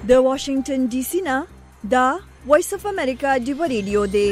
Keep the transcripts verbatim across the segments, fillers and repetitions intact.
د واشنگټن ډي سي نه دا وایس اف امریکا ډیو ریډیو دی.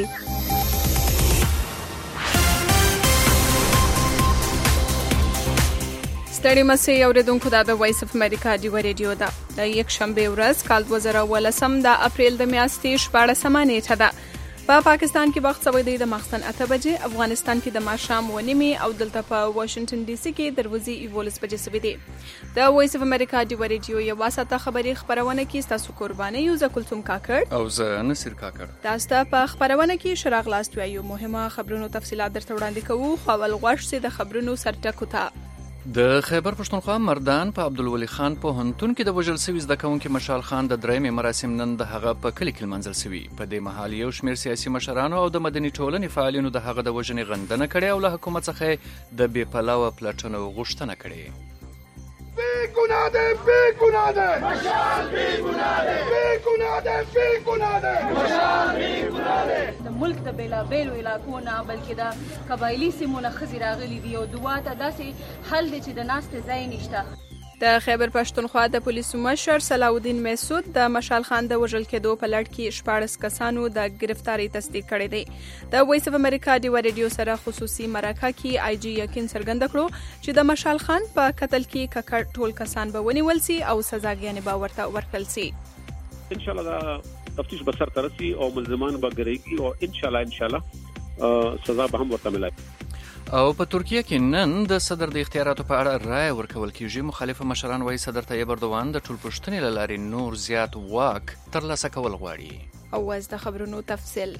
ستړي مسئ اوریدونکو دا د وایس اف امریکا ډیو ریډیو ده. د یک شنبه ورځ کال دوه زره ولسم د اپریل د میاشتې شپاړسمه نیټه ده. په پا پاکستان کې وخت سوی دی د ماخستن اته بجې، افغانستان کې د ماښام اوه نیمې او دلته په واشنگټن ډي سي کې د ورځې یولس بجې سوي دي. د وایس اف امریکا ډیو ریډیو یوه ساعته خبري خپرونه کې ستاسو قرباني یو زه کلثوم کاکړ او زه نصیر کاکړ. تاسو ته په خپرونه کې شراغ لاست وایو مهمه خبرونو تفصیلات درته وړاندې کوو. خو اول غوښ سي د خبرونو سرټکو ته. د خیبر پښتونخوا مردان په عبدالولي خان پوهنتون کې د وژل شوي زده کوونکي مشال خان د درېیمې مراسم نن د هغه په کلي کې لمانځل شوي. په دې مهال یو شمېر سیاسي مشرانو او د مدني ټولنې فعالینو د هغه د وژنې غندنه کړې او له حکومت څخه د بې پلوه پلټنو غوښتنه کړې. بی گناه ده، بی گناه ده، مشال بی گناه ده، بی گناه ده، بی گناه ده، مشال بی گناه ده. د ملک د بیلا بیلو علاقو نه بلکې د قبایلي سیمو نه ښځې راغلي دي او دوا ته داسې حل دی چې د ناستې ځای نشته. د خیبر پښتونخوا د پولیسو مشر صلاح الدین مسعود د مشال خان د وژل کېدو په لړ کې شپاړس کسانو د گرفتاری تصدیق کړی دی. د وایس اف امریکا ډیو ریډیو سره خصوصي مرکه کې آی جی یقین څرګنده کړو چې د مشال خان په قتل کې ککړ ټول کسان به ونیول سي او سزاګانې به ورته ورکړل سي. ان شاء الله دا تفتیش به سر ترسي او ملزمان به ګرېږي او ان شاء الله ان شاء الله سزا به هم ورته ملایي. او په ترکیه کې نن د صدر د اختیاراتو په اړه رائے ورکول کیږي. مخالف مشران وايي صدر طیب اردوغان د ټولپوښتنې له لارې نور زیات واک ترلاسه کول غواړي. او اوس د خبرونو تفصیل.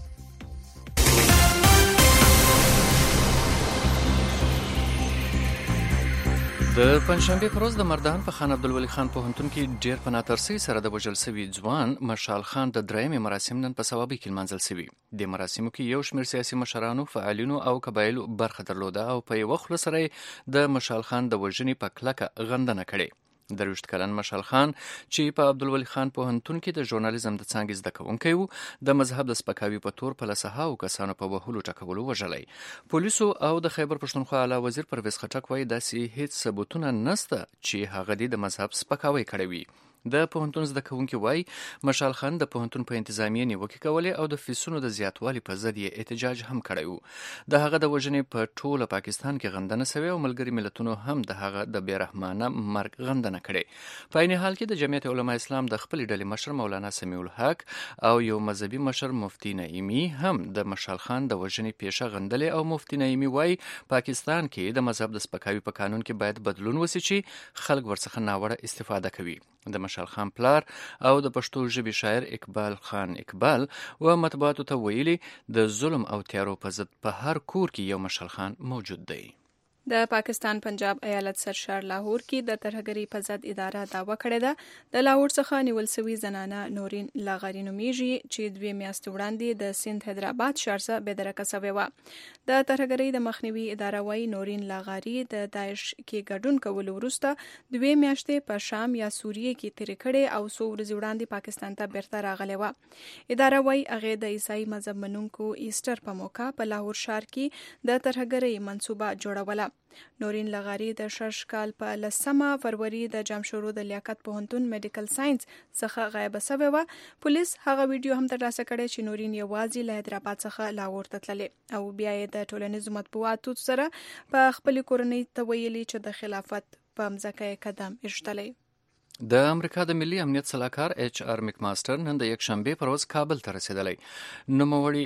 د پنځشنبه پر ورځ د مردان په خان عبدالولي خان پوهنتون کې ډیر په ناترسۍ سره د وژل شوي ځوان مشال خان د درېیمې مراسم نن په ثوابي کې لمانځل شوي. د مراسمو کې یو شمېر سیاسي مشرانو، فعالینو او قبایلو برخه درلوده او په یوه خوله سره د مشال خان د وژنې په کلکه غندنه کړې. درویشت کلن مشال خان چې په عبدالولي خان پوهنتون کې د ژورنالیزم د څانګې زده کوونکی و، د مذهب د سپکاوي په تور په لسهاو کسانو په وهلو ټکولو وژلی. پولیسو او د خیبر پښتونخوا اعلی وزیر پرویز خټک وایي داسې هیڅ ثبوتونه نشته چې هغه د مذهب سپکاوی کړی وي. د پوهنتون زده کوونکي وایي مشال خان د پوهنتون په انتظامیه نیوکې کولې او د فیسونو د زیاتوالي په ضد یې احتجاج هم کړی و. د هغه د وژنې په ټوله پاکستان کې غندنه سوې او ملګري ملتونو هم د هغه د بې رحمانه مرګ غندنه کړې. په عین حال کې د جمعیت علما اسلام د خپلې ډلې مشر مولانا سمیع الحق او یو مذهبي مشر مفتی نعیمي هم د مشال خان د وژنې پیښه غندلې او مفتی نعیمي وایي پاکستان کې د مذهب د سپکاوي په قانون کې باید بدلون وشي چې خلک ورڅخه ناوړه استفاده کوي. د مشال خان پلار او د پښتو ژبې شاعر اقبال خان اقبال و مطبوعاتو ته ویلي د ظلم او تیارو په ضد په هر کور کې یو مشال خان موجود دی. د پاکستان پنجاب ایالت سرشار لاهور کې د ترهګرۍ په ضد اداره دعوه کړې ده. د لاهور څخه نیول شوې زنانه نورین لاغاری نومیږي چې دوه میاشتې وړاندې د سند حیدرآباد ښار څخه بېدرکه شوې وه. د ترهګرۍ د مخنیوي اداره وايي نورین لاغاری د داعش کې ګډون کولو وروسته دوه میاشتې په شام یا سوریه کې تېرې کړې او څو ورځې وړاندې پاکستان ته بیرته راغلې وه. اداره وايي هغې د عیسائی مذهب منونکو ایسټر په موقع په لاهور ښار کې د ترهګرۍ منصوبه جوړوله. نورین لغاری د شش کال په لسمه فروری د جامشورو د لیاقت پوهنتون میډیکل ساينس څخه غایب شوې وه. پولیس هغه ویډیو هم ترلاسه کړی چې نورین یوازې له حیدرآباد څخه لاهور ته تللې او بیا یې د ټولنیزو مطبوعاتو سره په خپلې کورنۍ ته ویلي چې د خلافت په مځکه یې قدم ایښودلی. د امریکا د ملي امنیت سلاکار ایچ آر مکماستر نن د یک شنبه پر ورځ کابل ته رسیدلی. نوموړي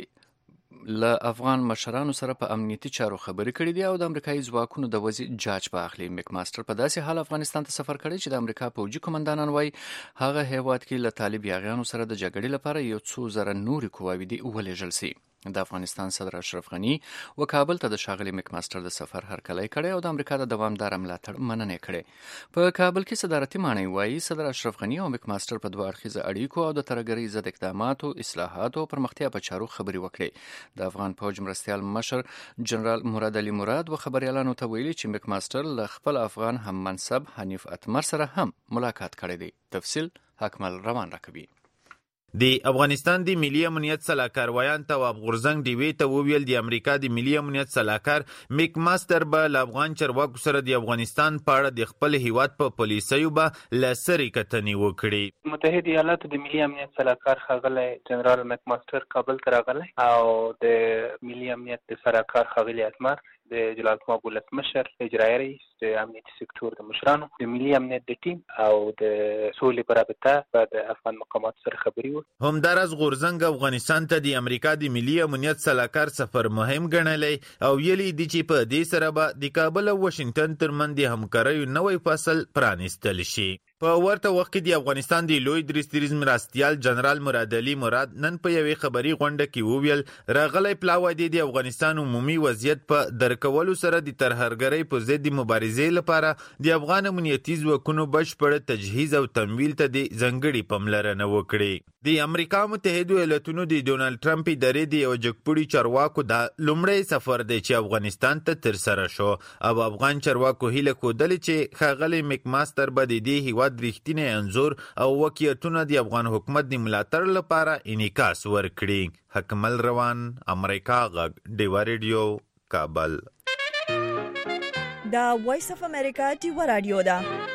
له افغان مشرانو سره په امنیتي چارو خبرې کړې دي او د امریکایي ځواکونو د وضع جاج به اخلي. مکماستر په داسې حال افغانستان ته سفر کړی چې د امریکا پوځي قومندانان وایي هغه هیواد کې له طالب یاغیانو سره د جګړې لپاره یو څو زره نورې قواوې دي ولېږل سي. د افغانستان صدر اشرف غنی و کابل ته د ښاغلي مکماستر د سفر هرکلی کړی او د امریکا د دوامداره ملاتړ مننه کړې. په کابل کې صدارتي ماڼۍ وایي صدر اشرف غنی او مکماستر په دوه اړخیزه اړیکو او د ترهګرۍ ضد اقداماتو، اصلاحاتو او پرمختیا په چارو خبرې وکړې. د افغان پوځ مرستیال مشر جنرال مراد علي مراد و خبريالانو ته ویلي چې مکماستر له خپل افغان هم منصب حنیف اتمر سره هم ملاقات کړی دی. تفصیل حکمل روان راکوي. د افغانستان د ملي امنیت سلاکار ویان تواب غورزنګ ډیوی ته وویل د امریکا د ملي امنیت سلاکار میک ماستر به له افغان چارواکو سره د افغانستان په اړه د خپل هیواد په پالیسیو به له سرې کتنې وکړي. متحده ایالاتو د ملي امنیت سلاکار ښاغلی جنرال میک ماستر کابل ته راغلی او د ملي امنیت د سلاکار ښاغلی اتمر د جلال کومه ولسمشر اجرایي رئیس د امنیتي سکتور د مشرانو د ملي امنیت د ټیم او د سولې په رابطه په د افغان مقاماتو سره خبرې وکړي. همداراز غورزنګ افغانستان ته د امریکا د ملي امنیت سلاکار سفر مهم ګڼلی او ویلي دي چې په دې سره به د کابل او واشنگټن ترمنځ د همکاریو نوی فصل پرانیستل شي. په ورته وخت کې د افغانستان د لوی درستیز مرستیال جنرال مراد علي مراد نن په یوې خبري غونډه کې وویل راغلی پلاوی د افغانستان عمومي وضعیت په درکولو سره د ترهګرۍ په ضد مبارزې لپاره د افغان امنیتي ځواکونو بشپړ تجهیز او تمویل ته د ځانګړي پاملرنه وکړي. د امریکا متحده ایالاتونو د ډونالد ټرمپ ادارې د یو جګپوړي چارواکو د لومړی سفر دی چې افغانستان ته ترسره شو او افغان چارواکو هیله ښودلې چې ښاغلی میک ماستر به د دې هیواد رښتینی انځور او واقعیتونه د افغان حکومت د ملاتړ لپاره انعکاس ورکړي. حکمل روان، امریکا غږ، ډیوا ریډیو، کابل. دا وایس اف امریکا ډیوا رادیو ده.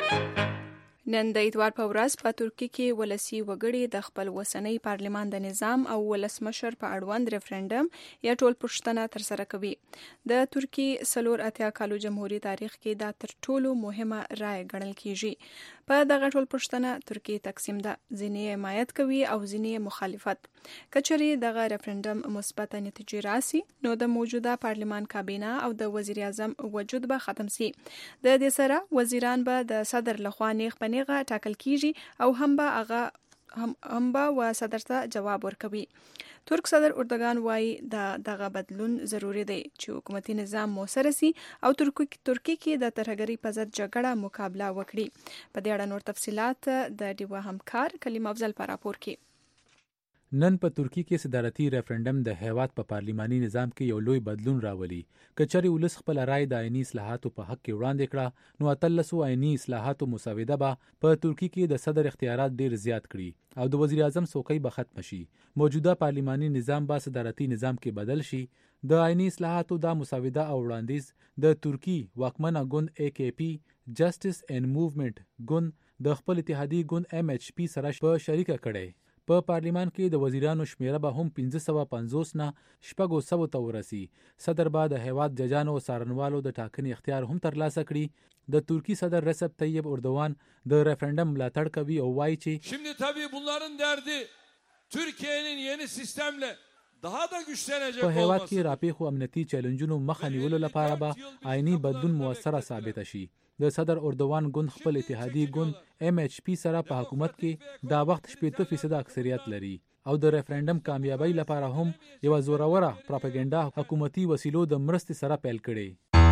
نن د اتوار په ورځ په ترکیه کې ولسی وګړي د خپل وسنۍ پارلمان د نظام او ولسمشر په اړوند ریفرندم یا ټول پوښتنه ترسره کوي. د ترکیه سلور اتیا کالو جمهوریت تاریخ کې دا تر ټولو مهمه رائے ګڼل کیږي. په دغه ټول پوښتنه ترکیه تقسیم ده، ځینې حمایت کوي او ځینې مخالفت. کچري دغه ریفرندم مثبت نتیجې راسي نو د موجوده پارلمان کابینه او د وزیر اعظم وجود به ختم سي. د دې سره وزیران به د صدر لخوا نیغ په نیغه ټاکل کیږي او هم به هغه هم هم به و صدر ته جواب ورکوي. ترک صدر اردوغان وایي د دغه بدلون ضروری دی چې حکومتي نظام موثر سي او ترکی ترکی کې د ترهګرۍ په ضد جګړه مقابله وکړي. په دې اړه نور تفصيلات د ډیوا همکار کلیم افضل پر راپور کې. نن په ترکی کې صدارتي ریفرندم د هیواد په پارلیماني نظام کې یو لوی بدلون راولي. کچري ولس خپل رائے د آئینی اصلاحاتو په حق کې وړاندې کړه نو اتلسو آئینی اصلاحاتو مسوده به په ترکی کې د صدر اختیارات ډیر زیات کړي او د وزیر اعظم څوکۍ به ختم شي. موجوده پارلیماني نظام به صدارتي نظام کې بدل شي. د آئینی اصلاحاتو دا مسوده او وړاندیز د ترکی واکمنه ګوند ای کی پی جسټس اینڈ موومنت ګوند د خپل اتحادي ګوند ایم ایچ پی سره په شریکه کړي. په پارلیمان کې د وزیرانو شمیره به هم پنځه سوه پنځوس نه شپږو سوو ته ورسي. صدر به د هیواد ججانو او څارنوالو د ټاکنې اختیار هم ترلاسه کړي. د ترکی صدر رسب طیب اردوغان د ریفرندم ملاتړ کوي او وایي چې Şimdi tabii bunların derdi Türkiye'nin yeni sistemle daha da güçlenecek په هیواد olması. کې راپېښو امنیتي چیلنجونو مخه نیولو لپاره به آئینی بدلون موثره ثابت شي. د صدر اردوغان ګوند خپل اتحادي ګوند ایم ایچ پی سره په حکومت کې دا وخت شپږ فیصد اکثریت لري او د ریفرندم کامیابی لپاره هم یو زوروره پروپاګاندا حکومتي وسیلو د مرستې سره پیل کړي.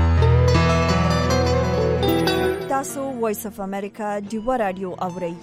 تاسو وایس اف امریکا ډیوا رادیو اورئ.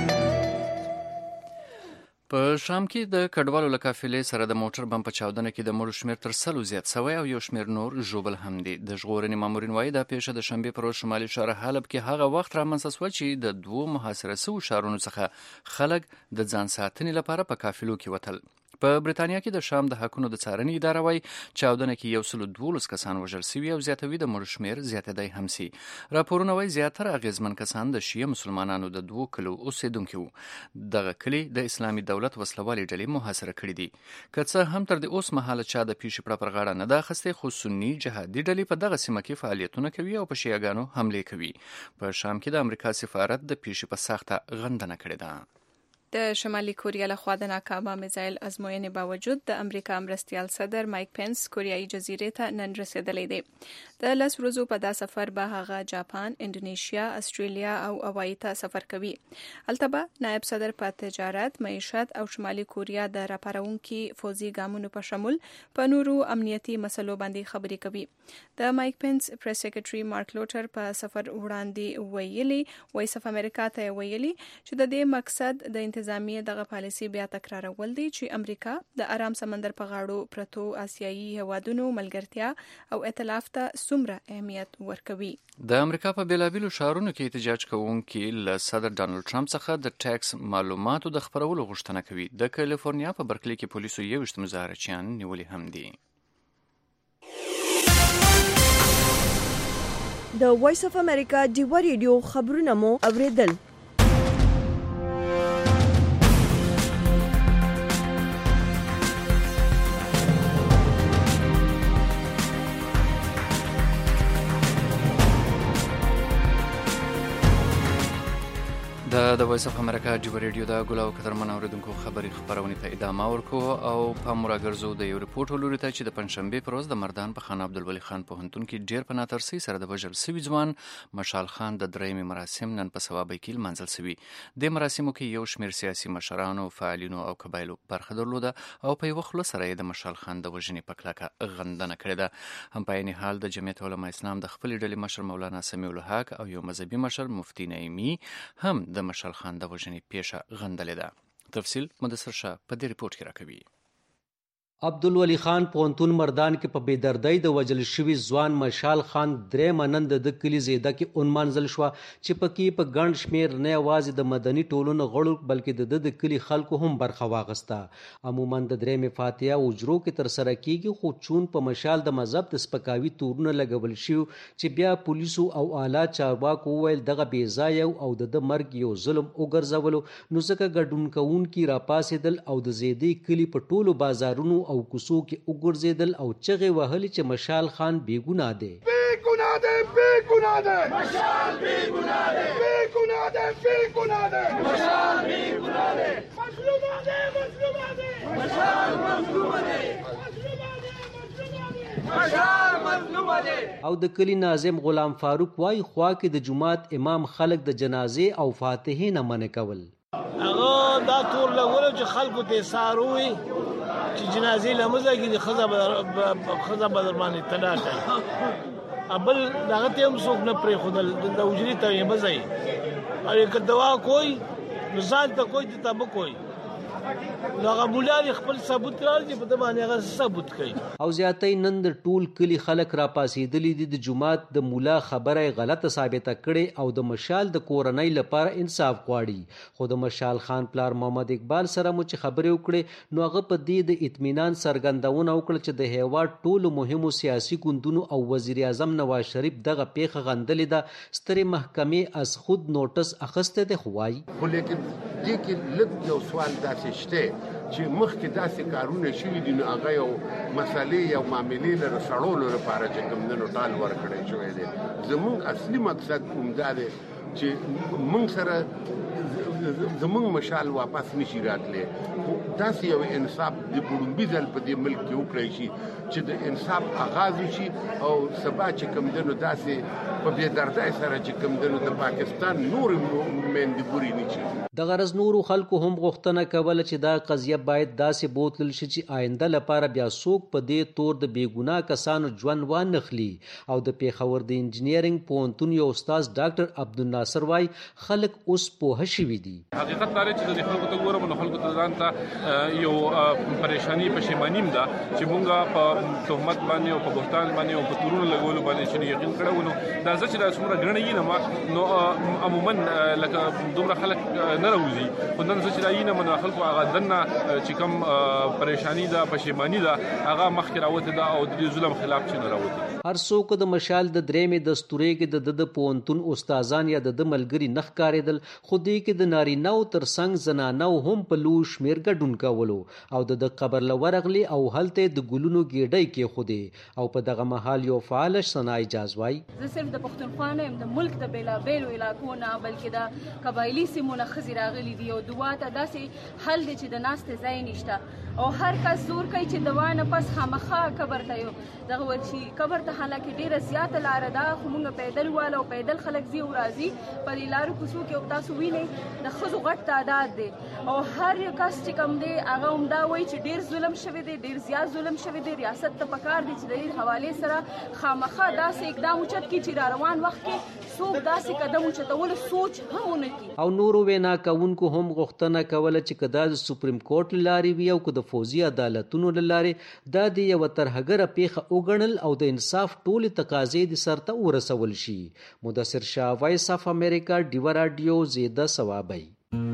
په شام کې د کډوالو له قافلې سره د موټر بم په چاودنه کې د مړو شمېر تر سلو زیات شوی او یو شمېر نور ژوبل هم دي. د ژغورنې مامورین وایي دا پیښه د شنبې پر ورځ شمالي ښار حلب کې هغه وخت رامنځته شوه چې د دوو محاصره شویو ښارونو څخه خلک د ځان ساتنې لپاره په قافلو کې وتل. په بریتانیا کې د شام د حقونو د څارنې اداره وایي چاودنه کې یو سلو دولس کسان وژل شوي او زیاتوي د مړو شمېر زیاتېدی هم سي. راپورونه وایي زیاتره اغېزمن کسان د شیعه مسلمانانو د دوو کلو اوسېدونکي وو. دغه کلي د اسلامي دولت وسلوالې ډلې محاصره کړي دي. که څه هم تر د اوس مهاله چا د پیښې پړه پر غاړه نه ده اخیستې خو سني جهادي ډلې په دغه سیمه کې فعالیتونه کوي او په شیعهګانو حملې کوي. په شام کې د امریکا سفارت د پیښې په سخته غندنه کړې ده. د شمالي کوریا لخوا د ناکامه میزایل ازموینې باوجود د امریکا مرستیال صدر مایک پنس کوریایي جزیرې ته نن رسیدلی دی. د لس ورځو په دا سفر به هغه جاپان، انډونیشیا، استرالیا او هوایي ته سفر کوي. هلته به نائب صدر په تجارت، معیشت او شمالي کوریا د راپارونکي فوزي ګامونو په شمول په نورو امنیتي مسلو باندې خبرې کوي. د مایک پنس پریس سیکریټري مارک لوټر په سفر وړاندې ویلي وایس اف امریکا ته ویلي چې د دې مقصد د انتظامیه دغه پالیسي بیا تکرارول دي چې امریکا د آرام سمندر په غاړو پرتو آسیایي هوادونو ملګرتیا او ائتلاف ته څومره اهمیت ورکوي. د امریکا په بیلابیلو ښارونو کې احتجاج کوونکي له صدر ډانلډ ټرمپ څخه د ټیکس معلوماتو د خپرولو غوښتنه کوي. د کالیفورنیا په برکلی کې پولیسو یوویشت مظاهرچیان نیولي هم دي. د وایس اف امریکا ډیوا ریډیو خبرونه مو اوریدل. د د وایس اف امریکا ډیوا ریډیو د ګل او قدرمن اوریدونکو خبري خبرونه ته ادامه ورکو او په مراګرزو د یو رپورټ ولوري ته چې د پنځشنبه پر ورځ د مردان په خان عبدالولي خان پوهنتون کې ډیر په ناترسي سره د وژل سوي ځوان مشال خان د درېمې مراسم نن په ثوابي کې منځل سوي. د مراسمو کې یو شمېر سیاسي مشرانو، فعالینو او قبایلو برخه درلوده او په یو خله سره د مشال خان د وژنې په کلکه غندنه کړې ده. هم په عین حال د جمعیت علماء اسلام د خپل ډلې مشر مولانا سمیع الحق او یو مذهبي مشر مفتي نعیمي هم د مشال خان د وژنې پیښه غندلې ده. تفصیل مدثر شاه په دې رپورټ کې راکوي. عبدالولي خان پوهنتون مردان کې په بېدردۍ د وژل شوي ځوان مشال خان درېیمه نن د ده کلي زیده کې ونمانځل شوه چې پکې په ګڼ شمېر نه یوازې د مدني ټولنو غړو بلکې د ده د کلي خلکو هم برخه واخیسته. عموما د درېیمې فاتحه اجرو کې ترسره کیږي، خو چون په مشال د مذهب د سپکاوي تورونه لګول شوي چې بیا پولیسو او اعلی چارواکو وویل دغه بې ځایه او د ده مرګ یو ظلم وګرځولو، نو ځکه ګډون کوونکي راپاڅېدل او د زیدې کلي په ټولو بازارونو او کوڅو کې وګرځېدل او چغې وهلې چې مشال خان بې ګناه دی. بې ګناه دی، بې ګناه دی، مشال بې ګناه دی، بې ګناه دی، بې ګناه دی، مشال بې ګناه دی، مظلوم دی، مظلوم دی، مشال مظلوم دی، مشال مظلوم دی. او د کلي ناظم غلام فاروق وايي خوا کې د جماعت امام خلک د جنازې او فاتحې نه منع کول. هغه دا تور لګول چې خلکو ته ساروي چې جنازې لمزه کې د خزه خزه بدر باندې تلا کوي ابل دغه ته هم څوک نه پرې خدل د وجري ته یې مزه او یک دوا کوئی مثال ته کوئی ته تب کوئی هغه مولا خپل ثبوت راځي په دمانه هغه ثبوت کوي. او زیاتې نن د ټول کلی خلک را پاسېدلې دي د جماعت د مولا خبره غلطه ثابته کړي او د مشال د کورنۍ لپاره انصاف غواړي. خو د مشال خان پلار محمد اقبال سره مو چې خبرې وکړې نو هغه په دې د اطمینان څرګندونه وکړه چې د هیواد ټولو مهمو سیاسي ګوندونو او وزیر اعظم نواز شریف دغه پیښه غندلې ده. سترې محکمې از خود نوټس اخیسته ده. خو وایي خو لیکن دې کې لږ یو سوال داسې شته چې مخکې داسې کارونه شوي دي نو هغه یو مسلې یو معاملې لره سړولو لپاره چې کوم دنو ټال ورکړی شوی دی. زموږ اصلي مقصد همدا دی چې موږ سره زموږ مشال واپس نشي راتلی. خو داسې یو انصاف د بړومبي ځل په دې ملک کې وکړی شي چې د انصاف آغاز وشي او سبا چې کوم دنو داسې په بېدردۍ سره چې کوم دنو د پاکستان نورې میندې بورې نه شي. د غرض نورو خلکو هم غوښتنه کوله چې دا قضیه باید داسې بوتلل شي چې آینده لپاره بیا څوک په دې تور د بې ګناه کسانو ژوند وانخلي. او د پیښور د انجینرینګ پوهنتون یو استاد ډاکټر عبدالناصر وایي خلک اوس پوه شوي دي. حقیقت دا دی چې د خلکو ته ګورم نو خلکو ته ځان ته یو پریشانی پښیماني ده چې مونږ په تهمت باندې او په بهتان باندې او په تورونو لګولو باندې چې یقین کړو نو دا چې دا څومره ګڼه یې نه نو عموما لکه دومره خلک نه راوځي. خو نن چې دا یې نه منو خلکو هغه دنه چې کوم پریشانی ده پښیماني ده هغه مخکې راوته ده او د دې ظلم خلاف چې نه راوته. هر څوک د مشال د درېمې دستورې کې د د پوهنتون استادان یا د د ملګري نه ښکارېدل، خو دې کې د نارینه‌و تر څنګ زنانه‌و هم په لوی شمېر ګډون کولو او د د قبر له ورغلې او هلته د ګلونو ګېډۍ کېښودې. او په دغه مهال یو فعاله ثنا اجاز وایي زه صرف د پښتونخوا نه یم، د ملک د بېلابېلو علاقو نه بلکې د قبایلي سیمو نه ښځې راغلي دي او دعا ته داسې حل دی چې د ناستې ځای نشته او هر کس زور کوي چې دوا نه پس خامخا قبر ته یو دغه ورشي قبر ته ته حالکه ډیره زیاته لار ده خو موږ پیدل والا او پیدل خلک زی او راځي په دې لارو کوڅو کې او تاسو وینئ د ښځو غټ تعداد دی او هر یو کس چې کوم دی هغه همدا وایي چې ډیر ظلم شوی دی ډیر زیات ظلم شوی دی ریاست ته پکار دی چې د دې حوالې سره خامخا داسې اقدام اوچت کړي چې را روان وخت کې څوک داسې قدم اوچتولو سوچ هم ونه کړي. او نورو وینا کوونکو هم غوښتنه کوله چې که دا د سپریم کورټ له لارې وي او که د فوزي عدالتونو له لارې دا د یوه ترهګره پیښه وګڼل او د انصاف ټولې تقاضې د سرته ورسول شي. مدثر شاه، وایس اف امریکا، ډیوه راډیو، زیده ثوابی.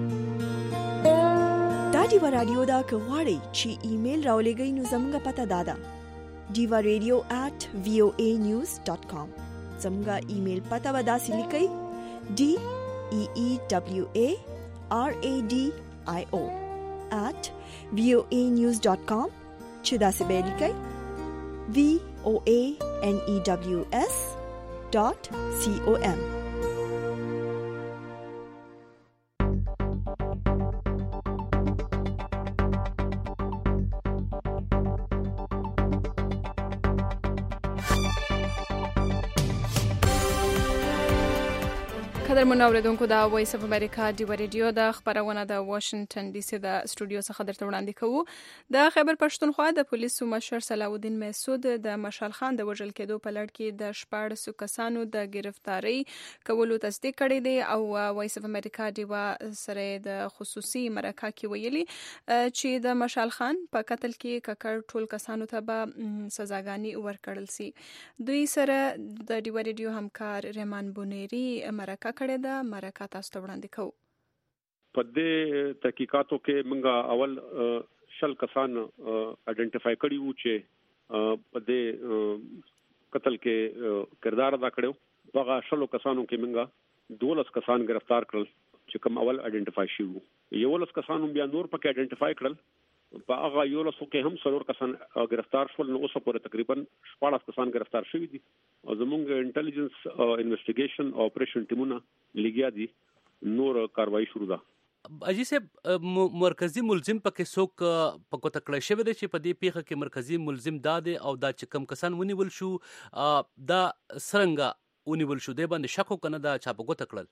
دا ډیوه راډیو دا که غواړئ چې ایمیل راولېږئ نو زموږ پته دا ده ډیوه ریډیو ایٹ وی او ای نیوز ډاټ کام. زموږ ایمیل پته به داسې لیکئ ډي ای ای ډبلیو ای آر ای ډي آی او ایٹ وی او ای نیوز ډاټ کام چې داسې به لیکئ وی او ای ان ای ډبلیو اس ډاټ سی او ام. قدرمن اوریدونکو دا وایس اف امریکا ډیوه ریډیو د خبرونه د واشنگټن ډي سي د سټوډیو څخه درته وړاندې کوو. د خیبر پښتونخوا د پولیسو مشر صلاح الدین محسود د مشال خان د وژل کېدو په لړ کې د شپاړسو کسانو د گرفتاری کولو تصدیق کړی دی او وایس اف امریکا ډیوه سره د خصوصي مرکه کې ویلي چې د مشال خان په قتل کې ککړ ټول کسانو ته به سزاګانی ورکړل سي. دوی سره د ډیوه ریډیو همکار رحمان بونيري مرکه کړی دا مرکه تاسو ته وړاندې کوو. په دې تحقیقاتو کې موږ اول شل کسان آئیډنټیفای کړي وو چې په دې قتل کې کردار ادا کړو. هغه شلو کسانو کې موږ دولس کسان گرفتار کړل چې کوم اول آئیډنټیفای شي وو. یو لس کسانو بیا نور پکې آئیډنټیفای کړل. په هغه یو لسو کې هم څلور کسان گرفتار شول. نو اوس پورې تقریبا شپږ کسان گرفتار شوي دي او زموږ انټيليجنس انویسټیګیشن او اپریشن ټیمونه لګیا دي. نور کاروایی شروع ده. اجي صاحب مرکزی ملزم پکې څوک پکو تکړه شوی دی چې په دې پیښه کې مرکزی ملزم دا دی او دا چې کم کسان ونیول شو دا سرنګ ونیول شو دی باندې شک کنه دا چا پکو تکړل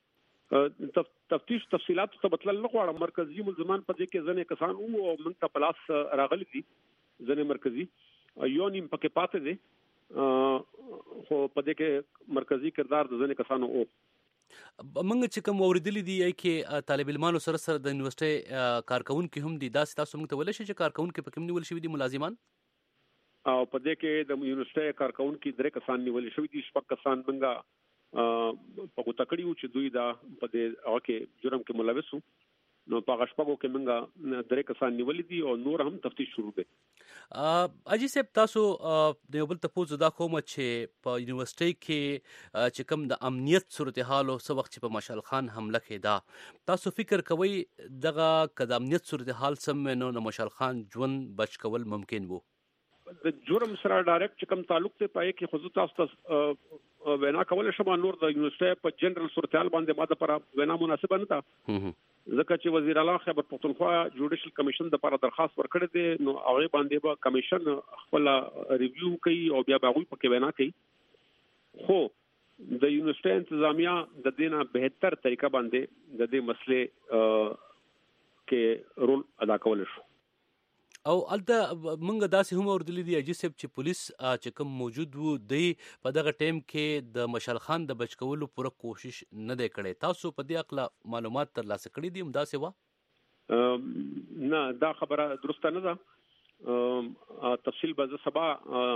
تفتیش تفصيلات ته بتل نه غواړم. مرکزی ملزمان په دې کې ځنې کسان وو او موږ ته پلاس راغلي دي ځنې مرکزی یو نیم پکې پاتې دي خو په دې کې مرکزی کردار د ځنې کسانو او موږ چې کوم اوریدلې دي چې طالب علمانو سره سره د یونیورسيټي کارکونکو هم دي دا تاسو موږ ته ولې شي چې کارکونکو په کوم نیول شوی دي ملازمان او په دې کې د یونیورسيټي کارکونکو درې کسان نیول شوی دي. شپږ کسان موږ په کوتکړیو چې دوی دا په دې هغه کې جرم کې ملوث وو. نو په غشپګو کې موږ درې کسان نیولې دي او نور هم تفتیش شروع دي. اجي صاحب تاسو د یو بل تاسو دا کوم چې په یونیورسيټي کې چې کوم د امنیت صورتحال او څو وخت چې په مشال خان حمله کېده تاسو فکر کوئ دغه کد امنیت صورتحال سم نو د مشال خان ژوند بچ کول ممکن وو؟ د جرم سره ډایرکټ کوم تعلق ته پای کې خصوص تاسو وینا کول شم نور د یونیورسيټي په جنرال صورتحال باندې ماده پر وینا مناسب نه ده ځکه چې وزیر اعلی خیبر پختونخوا جوډیشل کمیشن د لپاره درخواست ورکړی دی. نو هغه باندې به کمیشن خپل ریویو کوي او بیا به په کې وینا کوي. خو د یونیورسيټي انتظامیه د دینه بهتر طریقه باندې د دې مسلې کې رول ادا کول شو. او الته موږ داسې هم اوردلې دي اجي صاحب چې پولیس چې کوم موجود وو دی په دغه ټیم کې د مشال خان د بچ کولو پوره کوشش نه دی کړی. تاسو په دې اړه معلومات ترلاسه کړي دي هم داسې وا؟ نه دا خبره درسته نه ده. تفصیل به سبا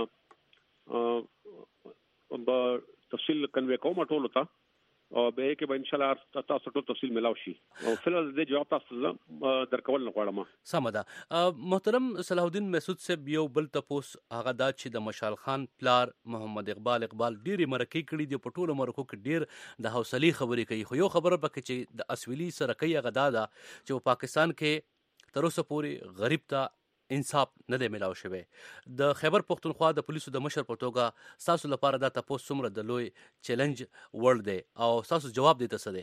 به تفصیل کنوي کوم ټول ته او به کې به ان شاء الله تاسو ټول تفصیل ملاو شي او فلل دې جواب تاسو درکول نه غواړم. سم ده. محترم صلاح الدین محسود صاحب یو بل تپوس هغه دا چې د مشال خان پلار محمد اقبال اقبال ډېری مرکې کړي دي په ټولو مرکو کې ډېر د حوصلې خبرې کوي. خو یو خبره پکې چې د اسویلي سره کوي هغه دا ده چې په پاکستان کې تر اوسه پورې غریب ته انصاف نه دی ملاو شوی. د خیبر پختونخوا د پولیسو د مشر په توګه تاسو لپاره دا تاسو څومره د لوی چیلنج ورډ دی او تاسو جواب دی تاسو دی؟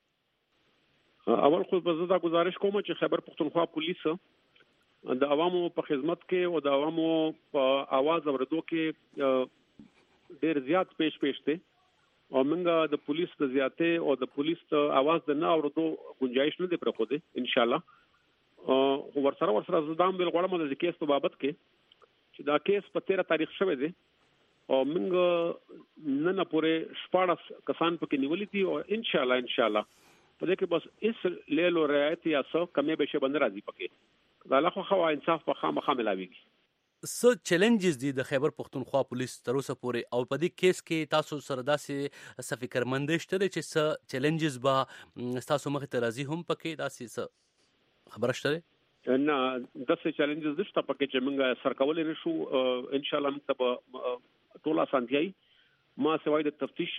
اول خو زه دا گزارش کوم چې خیبر پختونخوا پولیس د عوامو په خدمت کې او د عوامو په आवाज اوریدو کې ډیر زیات پیش پیش دي او موږ د پولیس د زیاتې او د پولیس د आवाज د نه اورېدو گنجائش نه دی پرخو دي ان شاء الله. او ورسره ورسره زدام بل غوړم د کیس په بابت کې چې دا کیس په تیرہ تاریخ شوه دی او موږ نن پورې شپږ کسان پکې نیولې دي او ان شاء الله ان شاء الله په دې کې بس اس لیلو رعایت یا څو کمې به شي بند راځي پکې دا له خو انصاف په خامخا ملاويږي. څه چیلنجز دي د خیبر پختونخوا پولیس تر اوسه پورې او په دې کیس کې تاسو سره داسې څه فکرمندش ته چې څه چیلنجز به تاسو مخ ته راځي هم پکې داسې څه خبره شته نه داسې چیلنجز نشته پکې چې موږ سر کولای نشو ان شاء الله موږ ټول اسانتیای ما سوای د تفتیش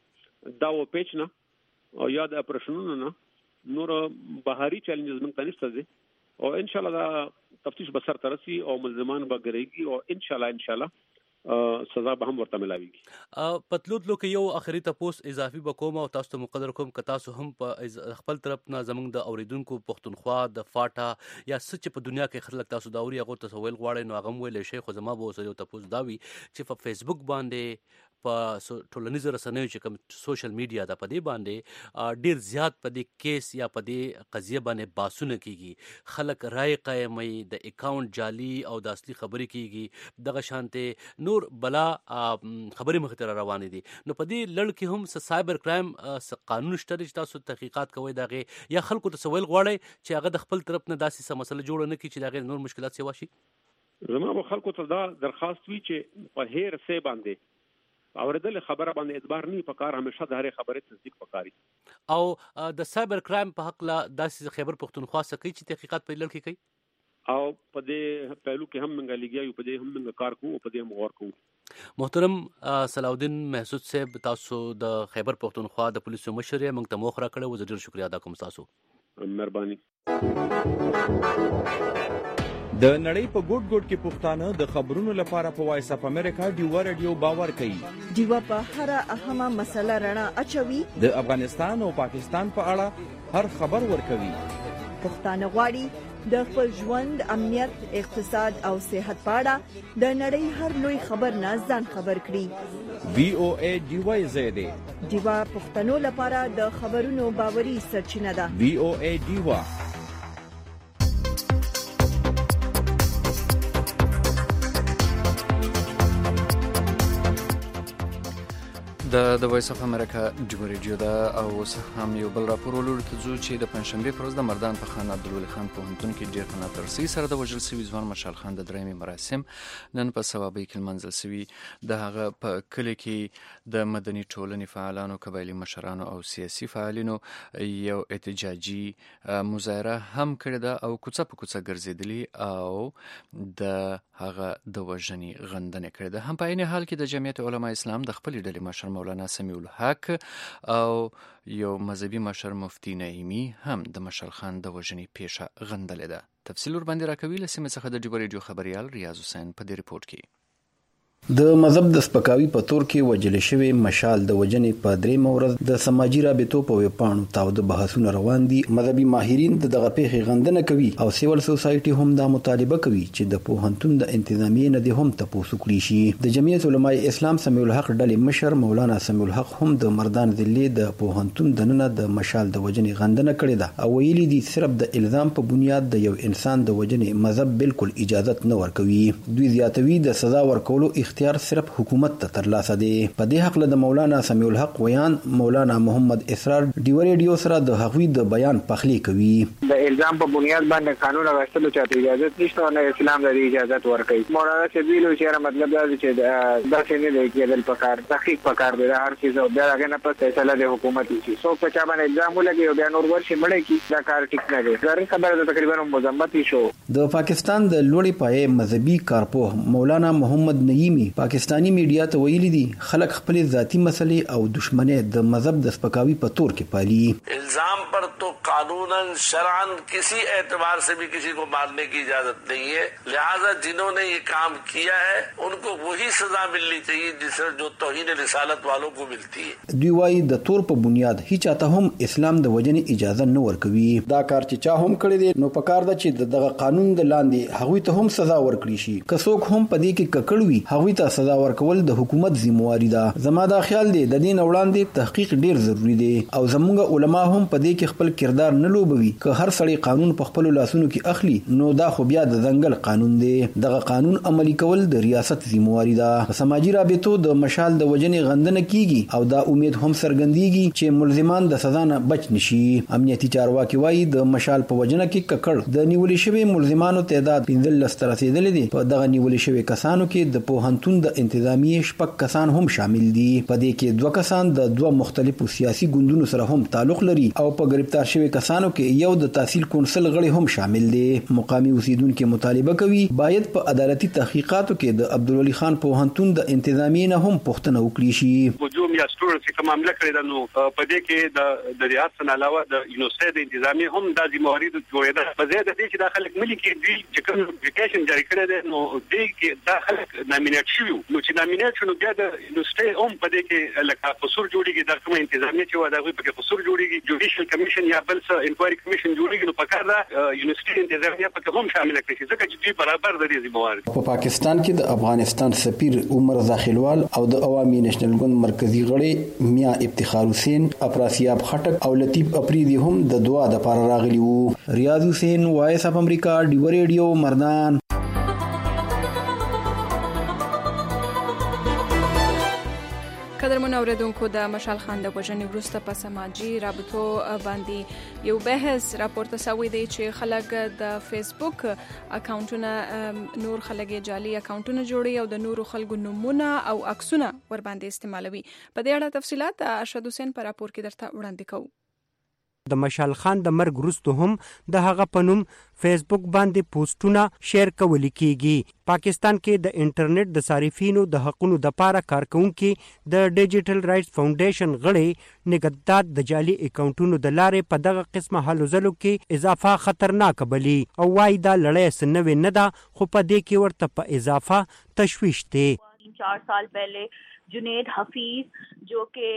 داو پیچ نه او یاد اپریشنونو نه نور بهاري چیلنجز موږ ته نشته دي او ان شاء الله دا تفتیش به سر ترسي او ملزمان به ګرېږي او ان شاء الله ان شاء الله سزا به هم ورته ملاويږي. پتلوت لو کې یو اخري تپوس اضافي بکوم او تاسو ته مقدر کوم ک تاسو هم په خپل طرف نه زمونږ د اوریدونکو پښتونخوا د فاټا یا سچ په دنیا کې خلک تاسو دا اوري هغه تسویل غواړي نو هغه ویل شي خو زما به اوس یو تپوس داوي چې په فیسبوک باندې په ټولنیزو رسنیو چې کوم سوشل میډیا دا په دې باندې ډیر زیات په دې کیس یا په دې قضیه باندې باسونه کیږي خلک رائے قائمي د اکاونټ جعلی او د اصلي خبرې کیږي دغه شانته نور بلا خبرې مخ ته روانې دي نو په دې لړ کې هم سایبر کرایم قانون شته چې تاسو تحقیقات کوي دغه یا خلکو ته سوال غواړي چې هغه د خپل طرف نه داسې سم مسله جوړ نه کړي چې دغه نور مشکلات سیوا شي. زما به خلکو ته دا درخواست وی چې په هیر سه باندې اوریدل خبره باندې اعتبار نه پکار همیشه د هر خبره تصدیق پکاري او د سایبر کرایم په حق لا داسې خیبر پختونخوا سکی چې تحقیقات په لړ کې کوي او په دې پهلو کې هم منګا لګیایو په دې هم منګا کار کوو په دې هم غور کوو. محترم صلاح الدین محسود صاحب تاسو د خیبر پختونخوا د پولیسو مشر یې موږ ته موخره کړو و ډیر شکریا ادا کوم تاسو. مهرباني. د نړۍ په ګوټ ګوټ کې پښتانه د خبرونو لپاره په وایس اپ امریکا ډیوا رادیو باور کوي. ډیوا په هر اهمه مسله رڼا اچوي. د افغانستان او پاکستان په اړه هر خبر ورکوي. پښتانه غواړي د خپل ژوند امنیت اقتصاد او صحت په اړه د نړۍ هر لوی خبر نه ځان خبر کړي. وی او ای ډیوا زیاده ډیوا پښتنو لپاره د خبرونو باوري سرچینه ده. وی او ای ډیوا د د وایس اف امریکا ډیو ریډیو دا او هم یو بل راپور ولور ته ځو چې د پنځشنبه پر ورځ د مردان په خان عبدالولي خان پوهنتون کې ډیر په ناترسي سره د وژل شوي ځوان مشال خان د درېمې مراسم نن په ثوابي کې منځل شوي د هغه په کلی کې د مدني ټولنې فعالانو قبایلی مشرانو او سیاسي فعالینو یو احتجاجي مظاهره هم کړې ده او کوڅه په کوڅه ګرځېدلي او د هغه د وژنې غندنه کړې ده. هم په عین حال کې د جمعیت علما اسلام د خپل ډلې مشر مولانا سمیع الحق او یو مذهبي مشر مفتی نعیمی هم د مشال خان د وژنې پیښه غندلې ده. تفصیل ور باندې راکوي له سیمه څخه د ډیو ریډیو خبريال ریاض حسین په دې ریپورت کې. د مذهب د سپکاوي په تور کې وجل شوی مشال د وجنې په درې مورز د سماجی رابطو په وپاڼو تاو د بحثونه روان دي. مذهبي ماهرین دغه پیښې غندنه کوي او سیول سوسایټي هم دا مطالبه کوي چې د پوهنتون د انتظامیې نه دي هم تاسو کړی شي. د جمعیت علماء اسلام سمیع الحق ډلې مشر مولانا سمیع الحق هم د مردان ذلی د پوهنتون د نن د مشال د وجنې غندنه کړې ده او ویلي دي صرف د الزام په بنیاد د یو انسان د وجنې مذهب بالکل اجازه نه ورکوي. دوی زیاتوي د سزا ورکولو اختیار صرف حکومت ته ترلاسه دی. په دې حق له د مولانا سمیع الحق ویان مولانا محمد اسرار ډیو ریډیو سره د هغوی د بیان پخلی کوي. د الزام په بنیاد باندې قانون راوستلو چاته اجازه نشته او اسلام د اجازه ورکوي. مولانا سبیل چې مطلب دا چې د داسې نه دی کېدل پکار تحقیق پکار دی هر څه او بیا هغه نه په فیصله د حکومت شي. سو په چا باندې الزام ولګي او بیا نور ورشي مړی کی دا کار ټیک نه دی. غیر خبره ده تقریبا مذمت شو. د پاکستان د لوړې پایې مذهبي کارپوه مولانا محمد نعیمی پاکستانی میډیا ته ویلي دي خلک خپل ذاتی مسلې او دشمنۍ د مذهب د سپکاوي په تور کې پالي. الزام پر تو قانوناً شرعاً کسی اعتبار سے بھی کسی کو مارنے کی اجازت نہیں ہے. لہذا جنہوں نے یہ کام کیا ہے ان کو وہی سزا ملنی چاہیے جسے جو توہین رسالت والوں کو ملتی ہے. دوی وايي د تور په بنیاد هیڅ چاته هم اسلام د وجنې اجازه نه ورکوي. دا کار چې چا هم کړی دی نو پکار ده چې دغه قانون د لاندې هغوی ته هم سزا ورکړي شي. که څوک هم په دې کې ککړ وي هغوی هغوی ته سزا ورکول د حکومت ذمہواری ده. زما دا خیال دی د دې وړاندې تحقیق ډیر ضروری دی او زموږ علما هم په دې کې خپل کردار نه لوبوي. که هر سړی قانون په خپل لاسونو کې اخلي نو دا خو بیا د ځنګل قانون دی. دغه قانون عملی کول د ریاست ذمہواری ده. سماجی رابطو د مشال د وجنې غندنه کیږي او دا امید هم څرګندېږي چې ملزمان د سزا نه بچ نشي. امنیتي چارواکي وایي د مشال په وجنه کې ککړ د نیولې شوی ملزمانو تعداد پنځلس ته رسیدلی دی. په دغه نیولې شوی کسانو کې د پوهنتون د انتظامیې شپږ کسان هم شامل دي. په دې کې دوه کسان د دوه مختلفو سیاسي ګوندونو سره هم تعلق لري او په گرفتار شوی کسانو کې یو د تحصیل کونسل غړي هم شامل دي. مقامی اوسیدونکو مطالبه کوي باید په عدالتي تحقیقاتو کې د عبدالولي خان پوهنتون د انتظامیې نه هم پوښتنه وکړي شي. هجوم یا سټوډنټس چې کوم حمله کړې ده نو په دې کې د د ریاست نه علاوه د یونیورسيټي د انتظامیې هم د ذمہواری د جوړېده. په ځای د دې چې داخله ملي کې دی چې کوم اپلیکیشن جاری کړی دی نو دې کې داخله نامینیټ شوی نو چې نامینیټ شنو بیا د یونیورسيټي هم په دې کې لکه قصور جوړیږي د کوم انتظامیې چې و دا غوي په قصور جوړیږي جوډیشل کمیشن یا بل څه انکوایري کمیشن جوړیږي نو په کار دا یونیورسيټي انتظامیه په کوم شامل کړي ځکه چې دوی برابر د دې ذمہواری. په پاکستان کې د افغانستان سفیر عمر داخلوال او د عوامي نېشنل ګوند مرکزی غړي میا افتخار حسین، افراسیاب خټک او لطیف اپریدي هم د دعا د پاره راغلي وو. ریاض حسین، وایس اف امریکا، ډیو ریډیو، مردان. قدرمن اوریدونکو د مشال خان د وژنې وروسته په سماجی رابطو باندې یو بحث راپورته شوی دی چې خلک د فیسبوک اکاونټونه نور خلک جعلي اکاونټونه جوړي او د نورو خلکو نمونه او عکسونه ور باندې استعمالوي. په دې اړه تفصيلات ارشد حسین پر راپور کې درته وړاندې کوو. د مشال خان د مرګ وروسته هم د هغه په نوم فیسبوک باندې پوسټونه شیر کول کیږي. پاکستان کې د انټرنیټ د صارفینو د حقوقو د پاره کارکونکو د ډیجیټل رائټس فاونډیشن غړي نګدات د جعلي اکاونټونو د لارې په دغه قسمه حل زلو کې اضافه خطرناک بلی او وايي دا لړۍ سنوي نه ده خو په دې کې ورته په اضافه تشویش دی. चार साल पहले जुनेद हफीज जो कि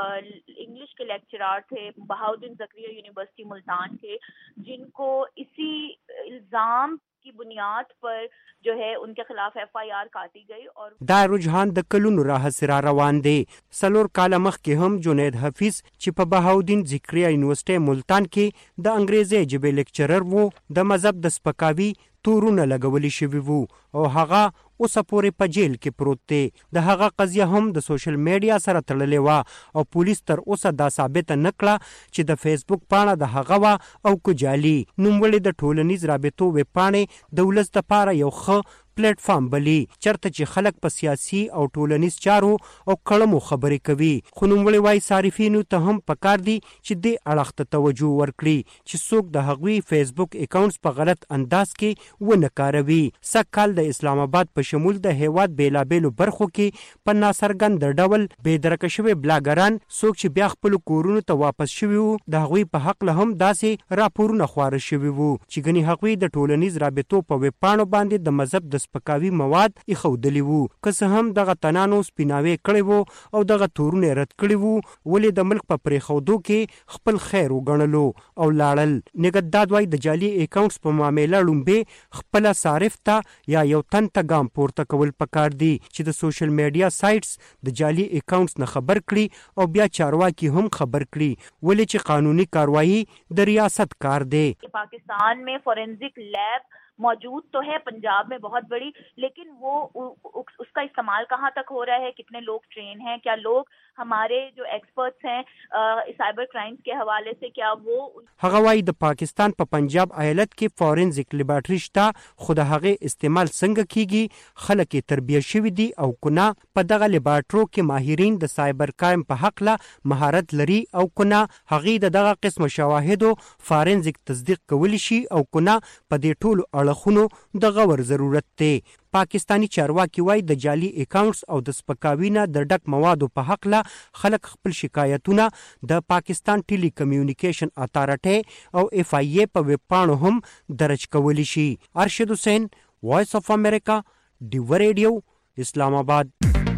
इंग्लिश के लेक्चरर थे बहाउद्दीन ज़करिया यूनिवर्सिटी मुल्तान के, जिनको इसी इल्ज़ाम की बुनियाद पर जो है उनके खिलाफ एफ आई आर काटी गई. और دا رجحان د کلونو راهسې را روان دی. څلور کاله مخکې هم جنید حفیظ چې په بهاودین ذکریا یونیورسيټي ملتان کې د انګریزي ژبې لیکچرر وو د مذهب د سپکاوي تورونه لګولي شوي وو او هغه اوس پورې په جیل کې پروت دی. د هغه قضیه هم د سوشل میډیا سره تړلې و او پولیس تر اوسه دا ثابت نه کړه چې د فیسبوک پاڼه د هغه وا او کو جعلي. نوموړي د ټولنیز رابطو ویب پاڼې د ولس لپاره یو ښه پلیټ فارم بلی چرته چې خلک په سیاسي او ټولنیز چارو او کړمو خبرې کوي. خو نوموړي وايي صارفینو ته هم پکار دي چې دې اړخ ته توجه ورکړي چې څوک د هغوی فیسبوک اکاونټس په غلط انداز کې ونه کاروي. سږ کال د اسلام آباد په شمول د هیواد بیلابیلو برخو کې په ناڅرګند ډول بېدرکه شوي بلاګران څوک چې بیا خپلو کورونو ته واپس شوي وو د هغوی په حق له هم داسې راپورونه خواره شوي وو چې ګنې هغوی د ټولنیز رابطو په ویب پاڼو باندې د مذهب د سپکاوي مواد ایښودلي وو. که څه هم دغه تنانو سپیناوی کړی وو او دغه تورونه رد کړي وو ولې د ملک په پرېښودو کې خپل خیر وګڼلو او لاړل. نګداد وايي د جعلي اکاونټس په معامله لومبې خپله صارف ته یا یو تن ته ګام پورته کول پکار دي چې د سوشل میډیا سایټس د جعلي اکاونټس نه خبر کړي او بیا چارواکي هم خبر کړي ولې چې قانوني کاروایی د ریاست کار دی. पाकिस्तान में फॉरेंसिक लैब मौजूद तो है पंजाब में बहुत बड़ी, लेकिन वो उ, उ, उसका इस्तेमाल कहाँ तक हो रहा है, कितने लोग ट्रेन हैं, क्या लोग हमारे जो एक्सपर्ट्स हैं साइबर क्राइम्स के हवाले से क्या वो. هغه وايي د پاکستان په پنجاب ایالت کې فورنزیک لیبارټری شته خو د هغې استعمال څنګه کیږي خلک یې تربیه شوي دي او کنه په دغه لیبارټرو کې ماهرین د سایبر کرایم په حقله مهارت لري او کنه هغې د دغه قسم شواهدو فورنزیک تصدیق کولی شي او کنه په دې ټولو اړخونو د غور ضرورت دی. پاکستانی چارواکي وايي د جعلي اکاونټس او د سپکاوینه د ډک موادو په حقله خلک خپل شکایتونه د پاکستان ټیلی کمیونیکیشن اتارټي او اف آی ای په ویب پاڼو هم درج کولی شي. ارشد حسین، وایس اف امریکا، ډیو ریډیو، اسلام آباد.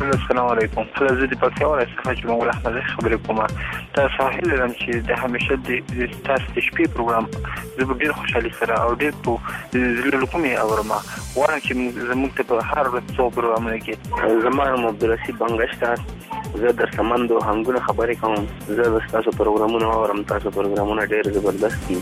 السلام علیکم. زه د پکتیا ولایت څخه جمعه احمد خبرې کوم. تاسو هیله لرم چې د همیشه د تاسو د شپې پروګرام زه به ډېر خوشحالي سره او ډېر په زړه کومې اورم. غواړم چې زموږ ته په هر ورځ څو پروګرامونه کې. زما نوم عبدالرشید بنګشته. زه در سمندو هنګونه خبرې کوم. زه د تاسو پروګرامونه اورم. تاسو پروګرامونه ډېر زبردست دي.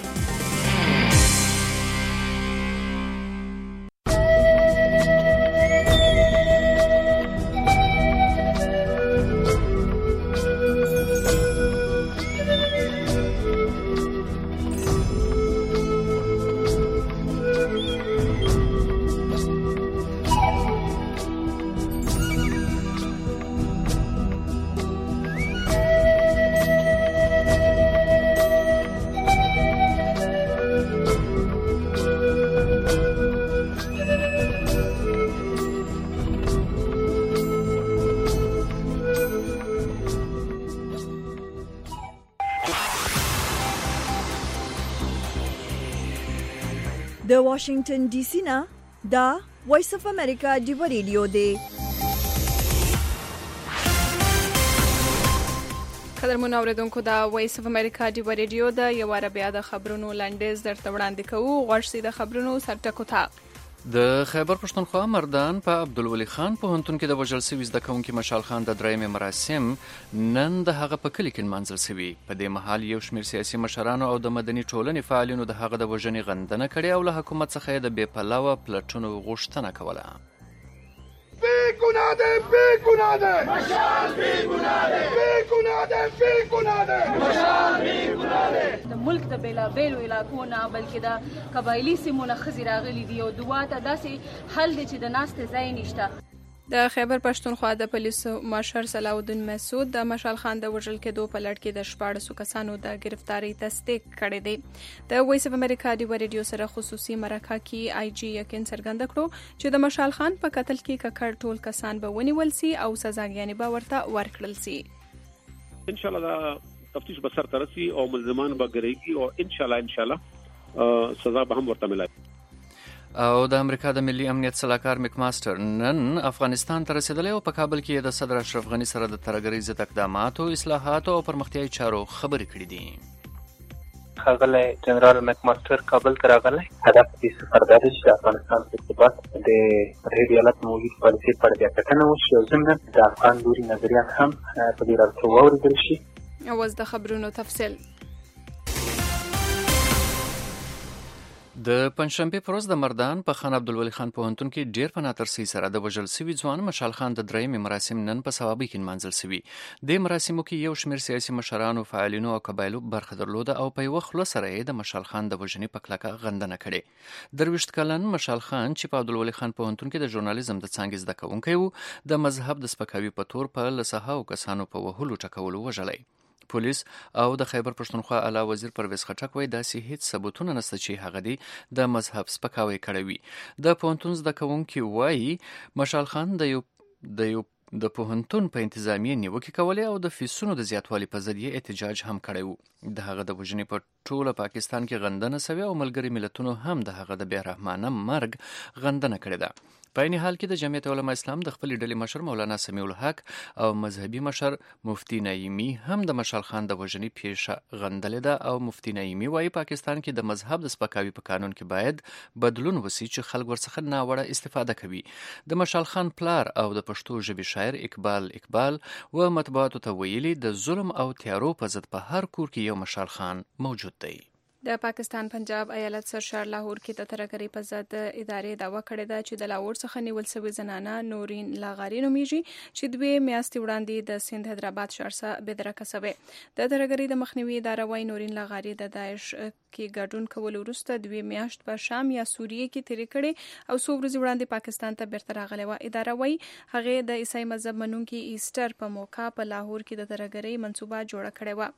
د واشنگټن ډي سي نه دا وایس اف امریکا ډیو ریډیو دی. قدرمن اوریدونکو دا وایس اف امریکا ډیو ریډیو دا یو واره بیا د خبرونو لنډیز درته وړاندې کوو. غوښ سي د خبرونو سرټکو ته. د خیبر پښتونخوا مردان په عبدالولي خان پوهنتون کې د وژل شوي زده کوونکي مشال خان د درېیمې مراسم نن د هغه په کلي کې نمانځل شوي. په دې مهال یو شمېر سیاسي مشرانو او د مدني ټولنې فعالینو د هغه د وژنې غندنه کړې او له حکومت څخه یې د بې پلوه پلټنو غوښتنه کوله. بیگناه ده بیگناه ده مشال بیگناه ده بیگناه ده بیگناه ده مشال بیگناه ده. د ملک د بیلابیلو علاقو نه بلکې د قبایلي سیمو نه ښځې راغلي دي او دوا ته داسې حل دی چې د ناستې ځای نشته. د خیبر پښتونخوا د پولیسو مشر صلاح الدین مسعود د مشال خان د وژل کېدو په لړ کې د شپاړسو کسانو د گرفتاری تصدیق کړی دی. د وایس اف امریکا ډیو ریډیو سره خصوصي مرکه کې آی جی یقین څرګنده کړو چې د مشال خان په قتل کې ککړ ټول کسان به ونیول سي او سزاګانې به ورته ورکړل سي. ان شاء الله دا تفتیش به سر ترسي او ملزمان به ګرېږي او ان شاء الله ان شاء الله سزا به هم ورته ملایي. او د امریکا د ملي امنیت سلاکار میک ماستر نن افغانستان ته رسیدلی او په کابل کې د صدر اشرف غني سره د ترهګرۍ ضد اقداماتو، اصلاحاتو او پرمختیایي چارو خبرې کړې دي. ښاغلی جنرال میک ماستر کابل ته راغلی. هدف دې سفر دا دی چې د افغانستان په ارتباط د ریډ ایالت موجود پالیسۍ په اړه بیا کتنه وشي او ضمناً د افغان لوري نظریات هم په دې رابطه واورېدل شي. اوس د خبرونو تفصیل. د پنځشنبې پر ورځ د مردان په خان عبدالولي خان پوهنتون کې ډېر په ناترسۍ سره د وژل شوي ځوان مشال خان د درېیمې مراسم نن په ثوابۍ کې نمانځل شوي. د مراسمو کې یو شمېر سیاسي مشرانو، فعالینو او قبایلو برخه درلوده او په یوه خوله سره یې د مشال خان د وژنې په کلکه غندنه کړې. درویشت کلن مشال خان چې په عبدالولي خان پوهنتون کې د ژورنالیزم د څانګې زده کوونکی و، د مذهب د سپکاوي په تور په لسهاو کسانو په وهلو ټکولو وژلی. پولیس او د خیبر پښتونخوا اعلی وزیر پرویز خټک وایي داسې هیڅ ثبوتونه نشته چې هغه دی د مذهب سپکاوی کړی وي. د پوهنتون زده کوونکي وایي مشال خان د یو د یو د پوهنتون په انتظامیه نیوکې کولې او د فیسونو د زیاتوالي په ضد یې احتجاج هم کړی و. د هغه د وژنې په ټوله پاکستان کې غندنه سوې او ملګري ملتونو هم د هغه د بې رحمانه مرګ غندنه کړې ده. په عین حال کې د جمعیت علما اسلام د خپل ډلې مشر مولانا سمیع الحق او مذهبي مشر مفتی نعیمی هم د مشال خان د وژنې پیښه غندلې ده او مفتی نعیمی وایي پاکستان کې د مذهب د سپکاوي په قانون کې باید بدلون وسی چې خلک ورڅخه ناوړه استفاده کوي. د مشال خان پلار او د پښتو ژبې شاعر اقبال اقبال و مطبوعاتو ته ویلي د ظلم او تیارو په ضد په هر کور کې یو مشال خان موجود دی. د پاکستان پنجاب ایالت سرشار لاهور کې د ترهګرۍ په ضد ادارې دعوه کړې ده چې د لاهور څخه نیول شوې زنانه نورین لاغاري نومیږي چې دوی میاشتې وړاندې د سند حیدرآباد ښار څخه بېدرکه شوې. د ترهګرۍ د مخنیوي اداره وايي نورین لاغاري د داعش کې ګډون کولو وروسته دوی میاشت په شام یا سوریه کې تېرې کړې او څو ورځې وړاندې پاکستان ته بیرته راغلې وه. اداره وايي هغې د عیسائی مذهب منونکي ایسټر په موقع په لاهور کې د ترهګرۍ منصوبه جوړه کړې وه.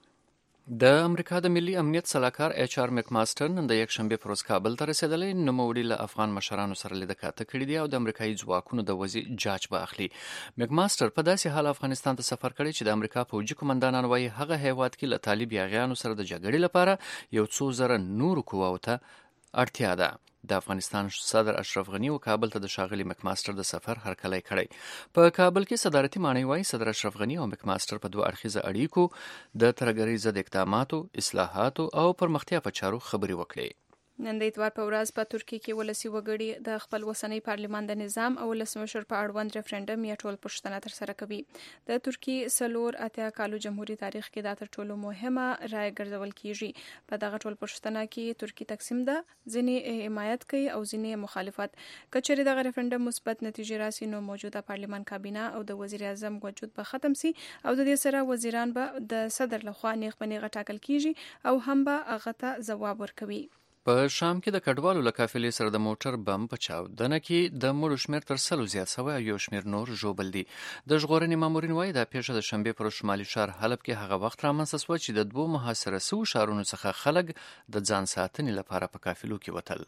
د امریکا د ملي امنیت سلاکار ایچ آر میک ماستر نن د یکشنبې پر ورځ کابل ته رسیدلی. نوموړي له افغان مشرانو سره لیده کاته کړي دي او د امریکایي ځواکونو د وضع جاج به اخلي. میک ماستر په داسې حال افغانستان ته سفر کړی چې د امریکا پوځي قومندانان وایي هغه هیواد کې له طالب یاغیانو سره د جګړې لپاره یو څو زره نورو قواو ته اړتیا ده. د افغانستان صدر اشرف غنی او کابل ته د ښاغلي مکماستر د سفر هرکلی کړی. په کابل کې صدارتي ماڼۍ وايي صدر اشرف غنی او مکماستر په دوه اړخیزه اړیکو د ترهګرۍ ضد اقداماتو، اصلاحاتو او پرمختیا په چارو خبرې وکړې. نن د اتوار په ورځ په ترکیه کې ولسی وګړي د خپل وسنۍ پارلمان د نظام او ولسمشر په اړوند ریفرندم یا ټول پوښتنه تر سره کوي. د ترکیه سلور اتیا کالو جمهوریت تاریخ کې دا تر ټولو مهمه رائے ګرځول کیږي. په دغه ټول پوښتنه کې ترکیه تقسیم ده، ځینې حمایت کوي او ځینې مخالفت. کچېرې دغه ریفرندم مثبت نتیجې راسي نو موجوده پارلمان کابینه او د وزیر اعظم وجود به ختم سي او د دې سره وزیران به د صدر لخوا نیغ په نیغه ټاکل کیږي او هم به هغه ته ځواب ورکوي. په شام کې د کډوالو له قافلې سره د موټر بم په چاودنه کې د مړو شمېر تر سلو زیات شوی او یو شمېر نور ژوبل دي. د ژغورنې مامورین وایي دا پیښه د شنبې پر شمالي ښار حلب کې هغه وخت رامنځته شوه چې د دوو محاصره شویو ښارونو څخه خلک د ځان ساتنې لپاره په قافلو کې وتل.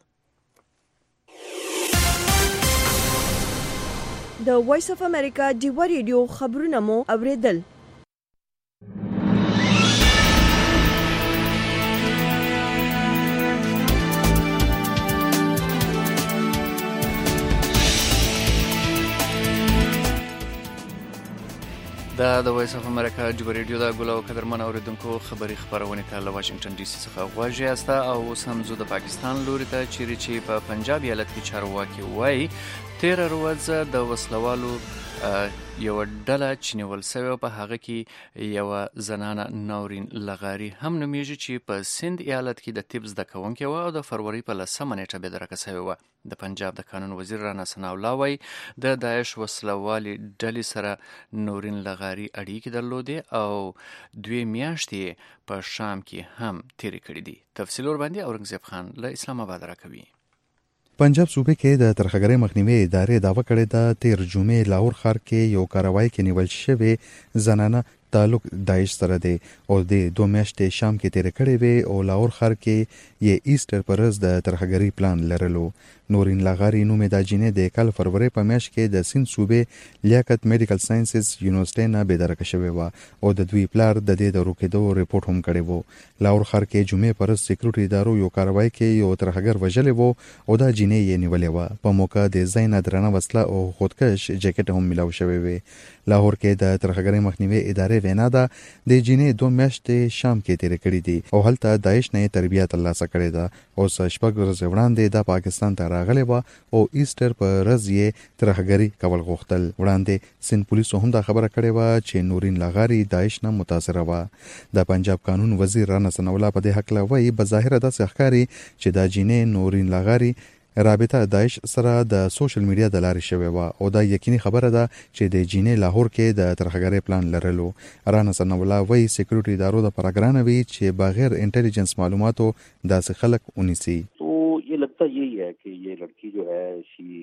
د وایس اف امریکا ډیوا ریډیو خبرونه مو اوریدل. دا د وایس اف امریکا ډیوا ریډیو د ګل او قدرمن اوریدونکو خبري خبرونه ته له واشنگټن ډي سي څخه غواړي استا او اوس هم زو د پاکستان لوري ته چیرې چې په پنجاب ایالت کې چارواکي وایي تیر ورځ د وسلوالو یو ډله چې نیول شوی په هغه کې یو زنانه نورین لغاری هم نومیږي چې په سند ایالت کې د طب زده کوونکې وه او د فروری په لسمه نیټه بېدرکه شوې وه. د پنجاب د قانون وزیر رانا ثناءالله وایي د داعش وسلوالې ډلې سره نورین لغاری اړیکې درلودې او دوې میاشتې په شام کې هم تیرې کړې دي. تفصیل ورباندې اورنګزیب خان له اسلام آباد راکوي. پنجاب صوبې کې د ترهګرۍ مخنیوي ادارې دعوه کړې ده تیر جمعې لاهور ښار کې یو کاروای کې نیول شوې زنانه تعلق داعش سره دی او د دوه میاشتې شام کې تیر کړې وي او لاهور ښار کې یې ایسټر پر ورځ د ترهګرۍ پلان لرلو. نورین لغاری نومې د جینې د کال فروری په میاشت کې د سند صوبې لیاقت میډیکل ساينسز یونیورسيټي نه بېدرکه شوې وه او د دوی پلار د دې د روکېدو ریپورت هم کړی وو. لاهور ښار کې جمعې پر ورځ سکیورټي ادارو یو کاروای کې یو ترهګر وژلی وو او دا جینې یې نیولې وه. په موقع د ځای نه درنه وسله او خودکش جیکټ هم ملاو شوی وي. لاهور کې د ترهګرۍ مخنیوي ادارې وینا ده د جینې دوه میاشتې شام کې تیر کړې دي او هلته داعش نه تربیت ترلاسه کړې ده او شپږ ورځې وړاندې د پاکستان ته راغلی و او ایسټر په ورځ یې ترهګري کول غوښتل. وړاندې سند پولیسو هم دا خبره کړې وه چې نورین لغاری داعش نه متاثره وه. د پنجاب قانون وزیر رانا ثناءالله په دې هکله وایي بظاهره داسې ښکاري چې دا جینې نورین لغاری رابطه داعش سره د سوشل میډیا د لارې شوې وه او دا یقیني خبره ده چې د جینې لاهور کې د ترهګرۍ پلان لرلو. رانا ثناءالله وایي سکیورټي ادارو د پروګرام وی چې بغیر انټيليجنس معلوماتو داسې خلک ونیسي. ये लगता यही है कि ये लड़की जो है she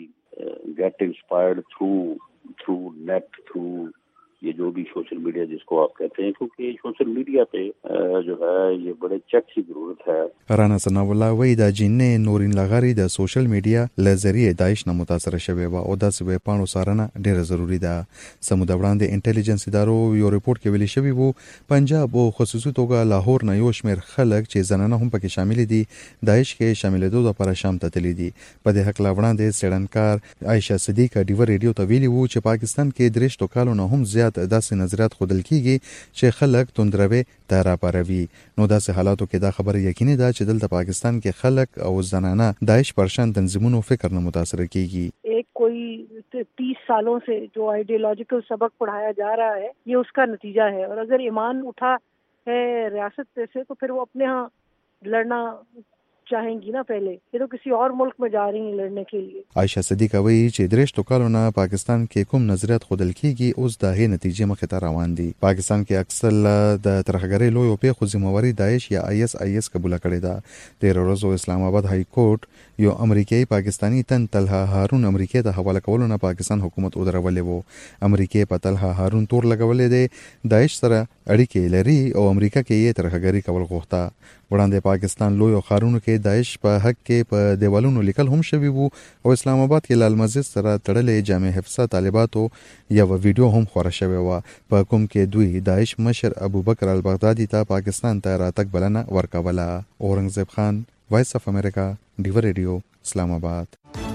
get inspired through through net through ये जो भी सोशल मीडिया जिसको आप कहते हैं क्योंकि सोशल मीडिया पे जो है ये बड़े चेक की जरूरत है. رانا ثناءالله وایي دا جینې نورین لغاری د سوشل میډیا له ذریعې داعش نه متاثره شوی و او داسې ویب پاڼو څارنه ډیره ضروری ده. سموده وړاندې انټيليجنس ادارو یو ریپورت کې ویلي شوی وو پنجاب او خصوصي توګه لاهور نه یو شمېر خلک چې زنانه هم پکې شامل دي داعش کې شاملېدو لپاره شام ته تللي دي. په دې حق لا وړاندې سړنکار عائشه صدیقه ډیوا ریډیو ته ویلي وو چې پاکستان کې درېشتو کالو نه هم زیات داسې نظریات خودل کیږي چې خلک توندروي ته راپاروي. نو داسې حالاتو کې دا خبره یقیني ده چې دلته پاکستان کې خلک او زنانه داعش پرشان تنظیمونو فکر نه متاثر کیږي. ایک کوئی تیس سالوں سے جو آئیڈیولوجیکل سبق پڑھایا جا رہا ہے یہ اس کا نتیجہ ہے اور اگر ایمان اٹھا ہے ریاست سے تو پھر وہ اپنے ہاں لڑنا چاہیں گی نا پہلے یہ تو کسی اور ملک میں جا رہی ہیں لڑنے کے لیے. عائشہ صدیقه وایي چې درېشتو کالو نه پاکستان کې کوم نظریات خودل کیږي اوس د هغې نتیجې مخې ته روان دي. پاکستان کې اکثر د ترهګرۍ لویو پیښو ذمہواري داعش یا آی اس آی اس قبول کړې ده. تیر ورځ اسلام آباد های کورټ یو امریکایي پاکستانی تن طلحه هارون امریکای ته حواله کولو نه پاکستان حکومت ودرولې وو. امریکای په طلحه هارون تور لګولې ده داعش سره اړیکې لري او امریکا کې یې ترهګري کول غوښته. وړاندې پاکستان لویو ښارونو کې داعش په حق کې په دیوالونو لیکل هم شوي وو او اسلام آباد کې لال مسجد سره تړلې جامع حفظه طالباتو یو ویډیو هم خوره شوې وه په کوم کې دوی داعش مشر ابوبکر البغدادي ته پاکستان ته راتګ بلنه ورکوله. اورنګزیب خان، وایس اف امریکا، ډیوا ریډیو، اسلام آباد.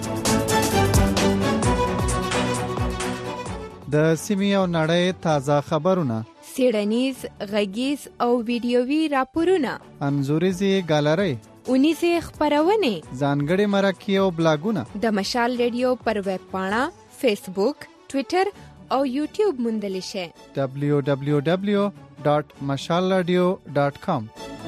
د سیمې او نړۍ تازه خبرونه، سیړنیز، غږیز او ویډیويي راپورونه، انځوریزې ګالرۍ، اونیزې خپرونې، ځانګړي مرکې او بلاګونه د مشال ریډیو پر ویب پاڼه، فیسبوک، ټویټر او یوټیوب موندلی شئ. دبلیو دبلیو دبلیو ډاټ مشال رادیو ډاټ کام.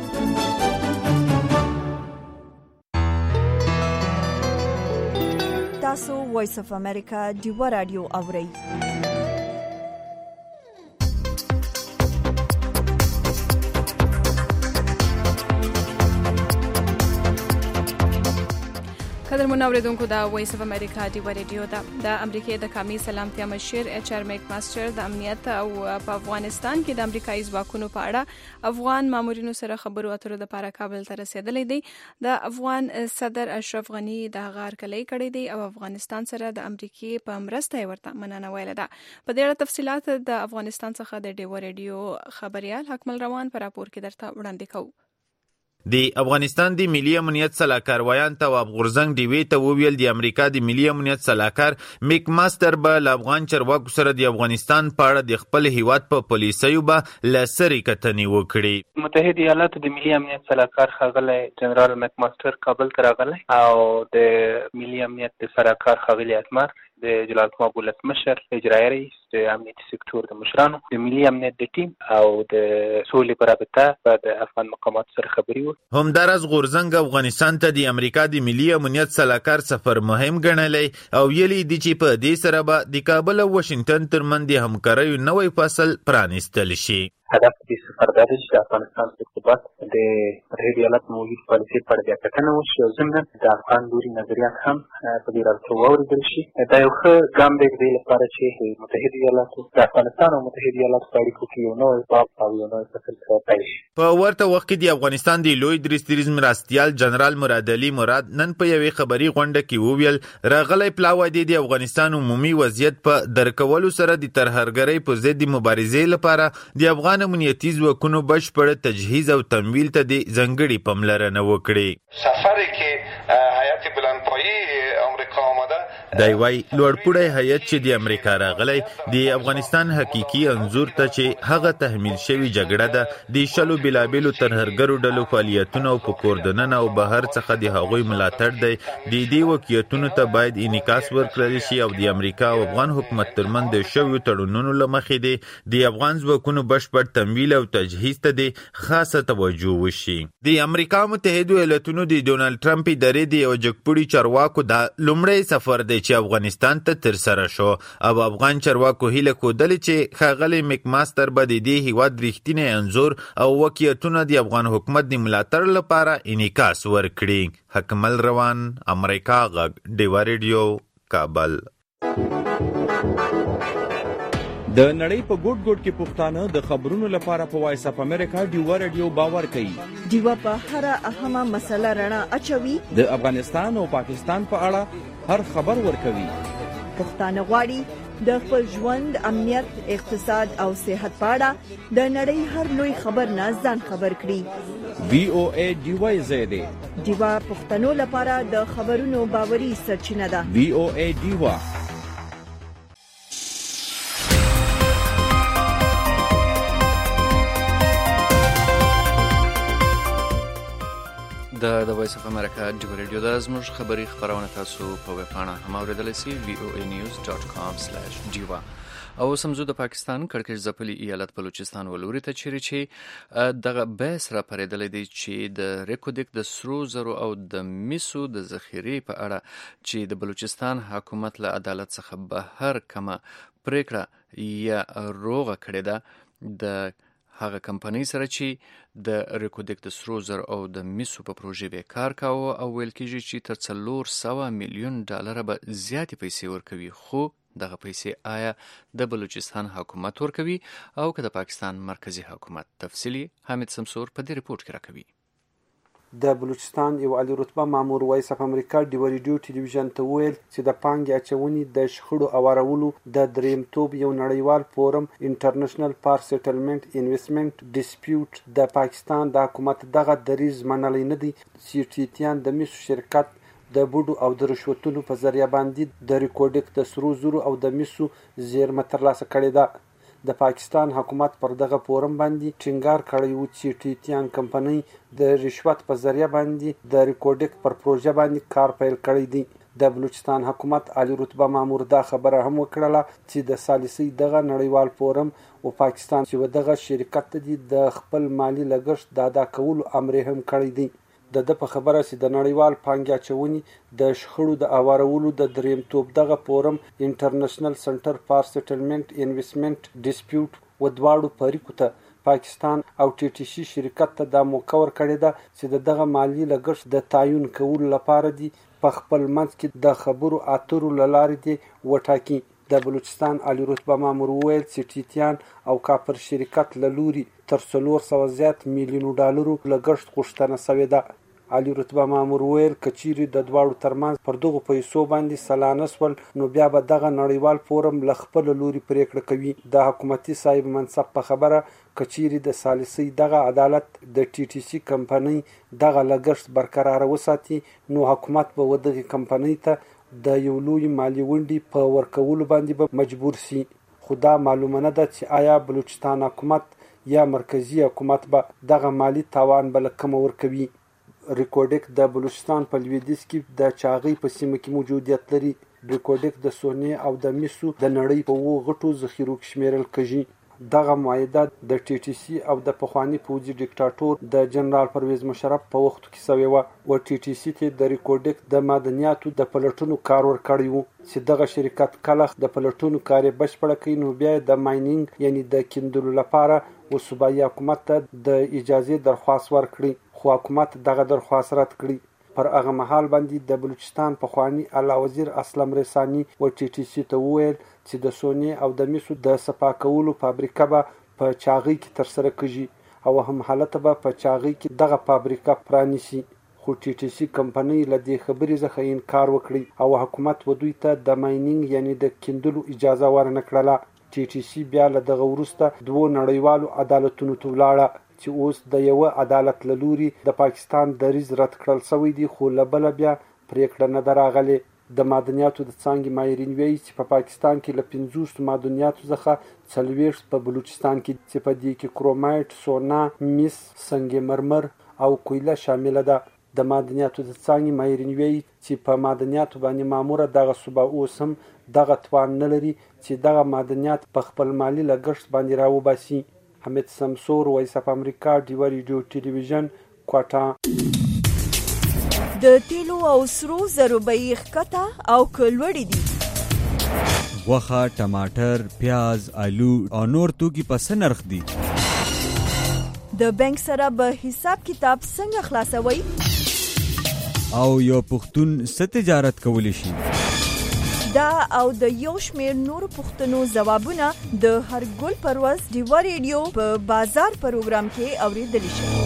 تاسو وایس اف امریکا ډیوا رادیو اورئ. قدرمن اوریدونکو دا وایس اف امریکا ډیوا رادیو ده. د امریکای د قومي سلامتیا مشر اچ ار میک ماستر د امنیت او په افغانستان کې د امریکایي ځواکونو په اړه افغان مامورینو سره خبرو اترو لپاره کابل ته رسیدلی دی. د افغان صدر اشرف غنی د غار کلی کړی دی او افغانستان سره د امریکای په مرسته ورته مننه ویل ده. په دې اړه تفصيلات د افغانستان څخه د ډیوا رادیو خبريال حکمل روان پر راپور کې درته وړاندې کوو. د افغانستان د ملي امنیت صلاحکار ویان تواب غورزنګ ډیوی ته وویل د امریکا د ملي امنیت صلاحکار میک ماستر به له افغان چارواکو سره د افغانستان په اړه د خپل هیواد په پالیسیو به لسرې کتنې وکړي. متحده ایالاتو د ملي امنیت صلاحکار ښاغلی جنرال میک ماستر کابل ته راغلی او د ملي امنیت د صلاحکار ښاغلی اتمر د جلال کوم ولسمشر، اجرایي رئیس، د امنیتي سکتور د مشرانو، د ملي امنیت د ټیم او د سولې په رابطه د افغان مقاماتو سره خبرې وکړې. همداراز غورزنګ افغانستان ته د امریکا د ملي امنیت صلاحکار سفر مهم ګڼلی او ویلي دي چې په دې سره به د کابل او واشنگټن ترمنځ د همکاریو نوی فصل پرانیستل شي. هدف دې سفر دا دی چې د افغانستان په ارتباط د متحده ایالاتو موجود پالیسۍ په اړه بیا کتنه وشي او ضمناً د افغان لوري نظریات هم په دې رابطه واورېدل شي. دا یو ښه ګام دی د دې لپاره چې متحده ایالاتو د افغانستان او متحده ایالاتو په اړیکو کې یو نوی باب او یو نوی فصل پیل شي. په ورته وخت کې د افغانستان د لوی درستیز مرستیال جنرال مراد علي مراد نن په یوې خبري غونډه کې وویل راغلی پلاوی دی د افغانستان عمومي وضعیت په درکولو سره د ترهګرۍ په ضد مبارزې لپاره د افغان امنیتي ځواکونو بشپړ تجهیز او تمویل ته د ځانګړي پاملرنه وکړي. سفری کې هیئت بلندپایي امریکا آمده دی وايي لوړپوړی هیئت چې د امریکا راغلی د افغانستان حقیقي انځور ته چې هغه تحمیل شوی جګړه ده د شلو بلابلو ترهګرو ډلو فعالیتونه او په کور دننه او بهر څخه د هغوی ملاتړ دی د دې واقعیتونو ته باید انعکاس ورکړل شي او د امریکا او افغان حکومت ترمنځ د شویو تړونونو له مخې د افغان ځواکونو بشپړ تمویل او تجهیز ته د خاصه توجه وشي. د امریکا متحده ایالاتونو د ډونالد ټرمپ ادارې د یو جګپوړي چارواکو دا لومړی سفر دی چې افغانستان ته ترسره شو او افغان چارواکو هیله ښودلې چې ښاغلی میک ماستر به د دې هیواد رښتینی انځور او واقعیتونه د افغان حکومت د ملاتړ لپاره انعکاس ورکړي. حکمل روان، امریکا غږ، ډیوا رادیو، کابل. د نړۍ په ګوټ ګوټ کې پښتانه د خبرونو لپاره په وایس اف امریکا ډیوا رادیو باور کوي. ډیوا په هر اهمه مسله رڼا اچوي. د افغانستان او پاکستان په اړه هر خبر ورکوي. پښتانه غواړي د خپل ژوند، امنیت، اقتصاد او صحت په اړه د نړۍ هر لوی خبر نه ځان خبر کړي. وی او ای ډیوا زیاده ډیوا پښتنو لپاره د خبرونو باوري سرچینه ده. وی او ای ډیوا. د د وایس اف امریکا ډیوا رادیو د زموږ خبري خبرونه تاسو په ویب پاڼه هم اوریدلی سئ وی او ای نیوز ډاټ کام سلیش ډیوا. او سمزو د پاکستان کړکېچ ځپلي ایالت بلوچستان ولوري ته چیرې چې دغه بحث را پرېدلی دی چې د ریکودک د سرو زرو او د میسو د ذخیرې په اړه چې د بلوچستان حکومت له عدالت څخه بهر کومه پریکړه یا روغه کړې ده د هغه کمپنۍ سره چې د ریکودک د سرو زر او د میسو په پروژې به کار کاوه او ویل کېږي چې تر څلور سوه میلیون ډالر به زیاتې پیسې ورکوي. خو دغه پیسې آیا د بلوچستان حکومت ورکوي او که د پاکستان مرکزی حکومت؟ تفصیلی حامد سمسور په دې ریپورت کې راکوي. د بلوچستان یو عالی رتبه مامور وایس اف امریکا ډیوا رادیو ټلویزیون ته ویل چې د پانګې اچونې د شخړو اوارولو د دریمتوب یو نړیوال فورم انټرنیشنل فار سیټلمنٹ انویسټمنټ ډیسپیوټ د پاکستان د حکومت دغه دریځ منلی نه دی چې ټیټیان د میسو شرکت د بوډو او د رشوتونو په ذریعه باندې د ریکورډک د سرو زرو او د مسو زیرمه ترلاسه کړې ده. د پاکستان حکومت پر دغه فورم باندې ټینګار کړی و چې ټیټیان کمپنۍ د رشوت په ذریعه باندې د ریکورډک پر پروژه باندې کار پیل کړی دی. د بلوچستان حکومت عالی رتبه مامور دا خبره هم وکړله چې د سالسي دغه نړیوال فورم او پاکستان چې دغه شرکت دی د خپل مالی لګښت د ادا کولو امر هم کړی دی. د د په خبره چې د نړیوال پانګې اچونې د شخړو د اوارولو د دریم توپ دغه فورم انټرنیشنل سنټر فار سیټلمنٹ انویسټمنټ ډیسپیوټ و دواړو فریقو ته پاکستان او ټي ټي سي شرکت ته د موقع ورکړې ده چې دغه مالی لګښت د تعین کولو لپاره دی په خپل منځ کې د خبرو اترو له لارې دی وټاکي. د بلوچستان عالی رتبه مامور وویل چې ټیټیان او کاپر شرکت له لوري تر څلور سوه زیات میلیونو ډالرو لګښت غوښتنه شوې ده. عالی رتبه مامور وویل که چیرې د دواړو ترمنځ پر دغو پیسو باندې سلانه سول نو بیا به دغه نړیوال فورم له خپل لوري پریکړه کوي. د حکومتي صاحب منصب په خبره که چیرې د سالسي دغه عدالت د ټي ټي سي کمپنۍ دغه لګښت برقرار وساتي نو حکومت به ودغه کمپنۍ ته د یو لوی مالی ونډې په ورکولو باندې به مجبور سي. خو دا معلومه نه ده چې آیا بلوچستان حکومت یا مرکزی حکومت به دغه مالی تاوان به له کومه ورکوي. ریکورډک د بلوچستان په لویدیځ کې د چاغۍ په سیمه کې موجودیت لري. ریکورډک د سونې او د مسو د نړۍ په اوو غټو ذخیرو کې شمیرل کېږي. دغه معاهده د ټي ټي سي او د پخواني پوځي ډیکټاټور د جنرال پرویز مشرف په وخت کې شوې وه. و ټي ټي سي ته د ریکورډک د معدنیاتو د پلټونو کار ورکړی و چې دغه شرکت کله د پلټونو کار یې بشپړه کړي نو بیا د ماینینګ یعنی د کیندلو لپاره و صوبایي حکومت ته د اجازې درخواست ورکړي خو حکومت دغه درخواست رد کړي. پر هغه مهال باندې د بلوچستان پخوانی اعلی وزیر اسلم رسانی و ټي ټي سي ته وویل چې د سونې او د مسو د صفا کولو فابریکه به په چاغۍ کې ترسره کېږي او هم حالت به په چاغۍ کې دغه فابریکه پرانیسي. خو ټي ټي سي کمپنۍ له دې خبرې څخه انکار وکړي او حکومت و دوی ته د ماینینګ یعنی د کیندلو اجازه ورنه کړله. ټي ټي سي بیا له دغه وروسته دوو نړیوالو عدالتونو ته ولاړه چې اوس د یوه عدالت له لوري د پاکستان دریځ رد کړل شوی دی خو له بله بیا پریکړه نه ده راغلې. د معدنیاتو د څانګې ماهرین وایي چې په پاکستان کې له پنځوسو معدنیاتو څخه څلوېښت په بلوچستان کې چې په دې کې کرومایټ، سونا، مس، سنگ مرمر او کویله شامله ده. د معدنیاتو د څانګې ماهرین وایي چې په معدنیاتو باندې ماموره دغه صوبه اوس هم دغه توان نه لري چې دغه معدنیات په خپل مالي لګښت باندې راوباسي. حمید سمسور، وایس اف امریکا، ډیوا ریډیو ټلویزیون، کوټا. د تیلو او سرو زرو بیې ښکته او کلوړې دي. غوښه، ټماټر، پیاز، آلو او نور توکي په څه نرخ دي؟ د بانک سره به حساب کتاب څنګه خلاصوي؟ او یو پښتون څه تجارت کولی شي؟ دا او د یو شمیر نور پښتنو ځوابونه د هر ګل پرواز ډیوا ریډیو په بازار پروګرام کې اوریدل شي.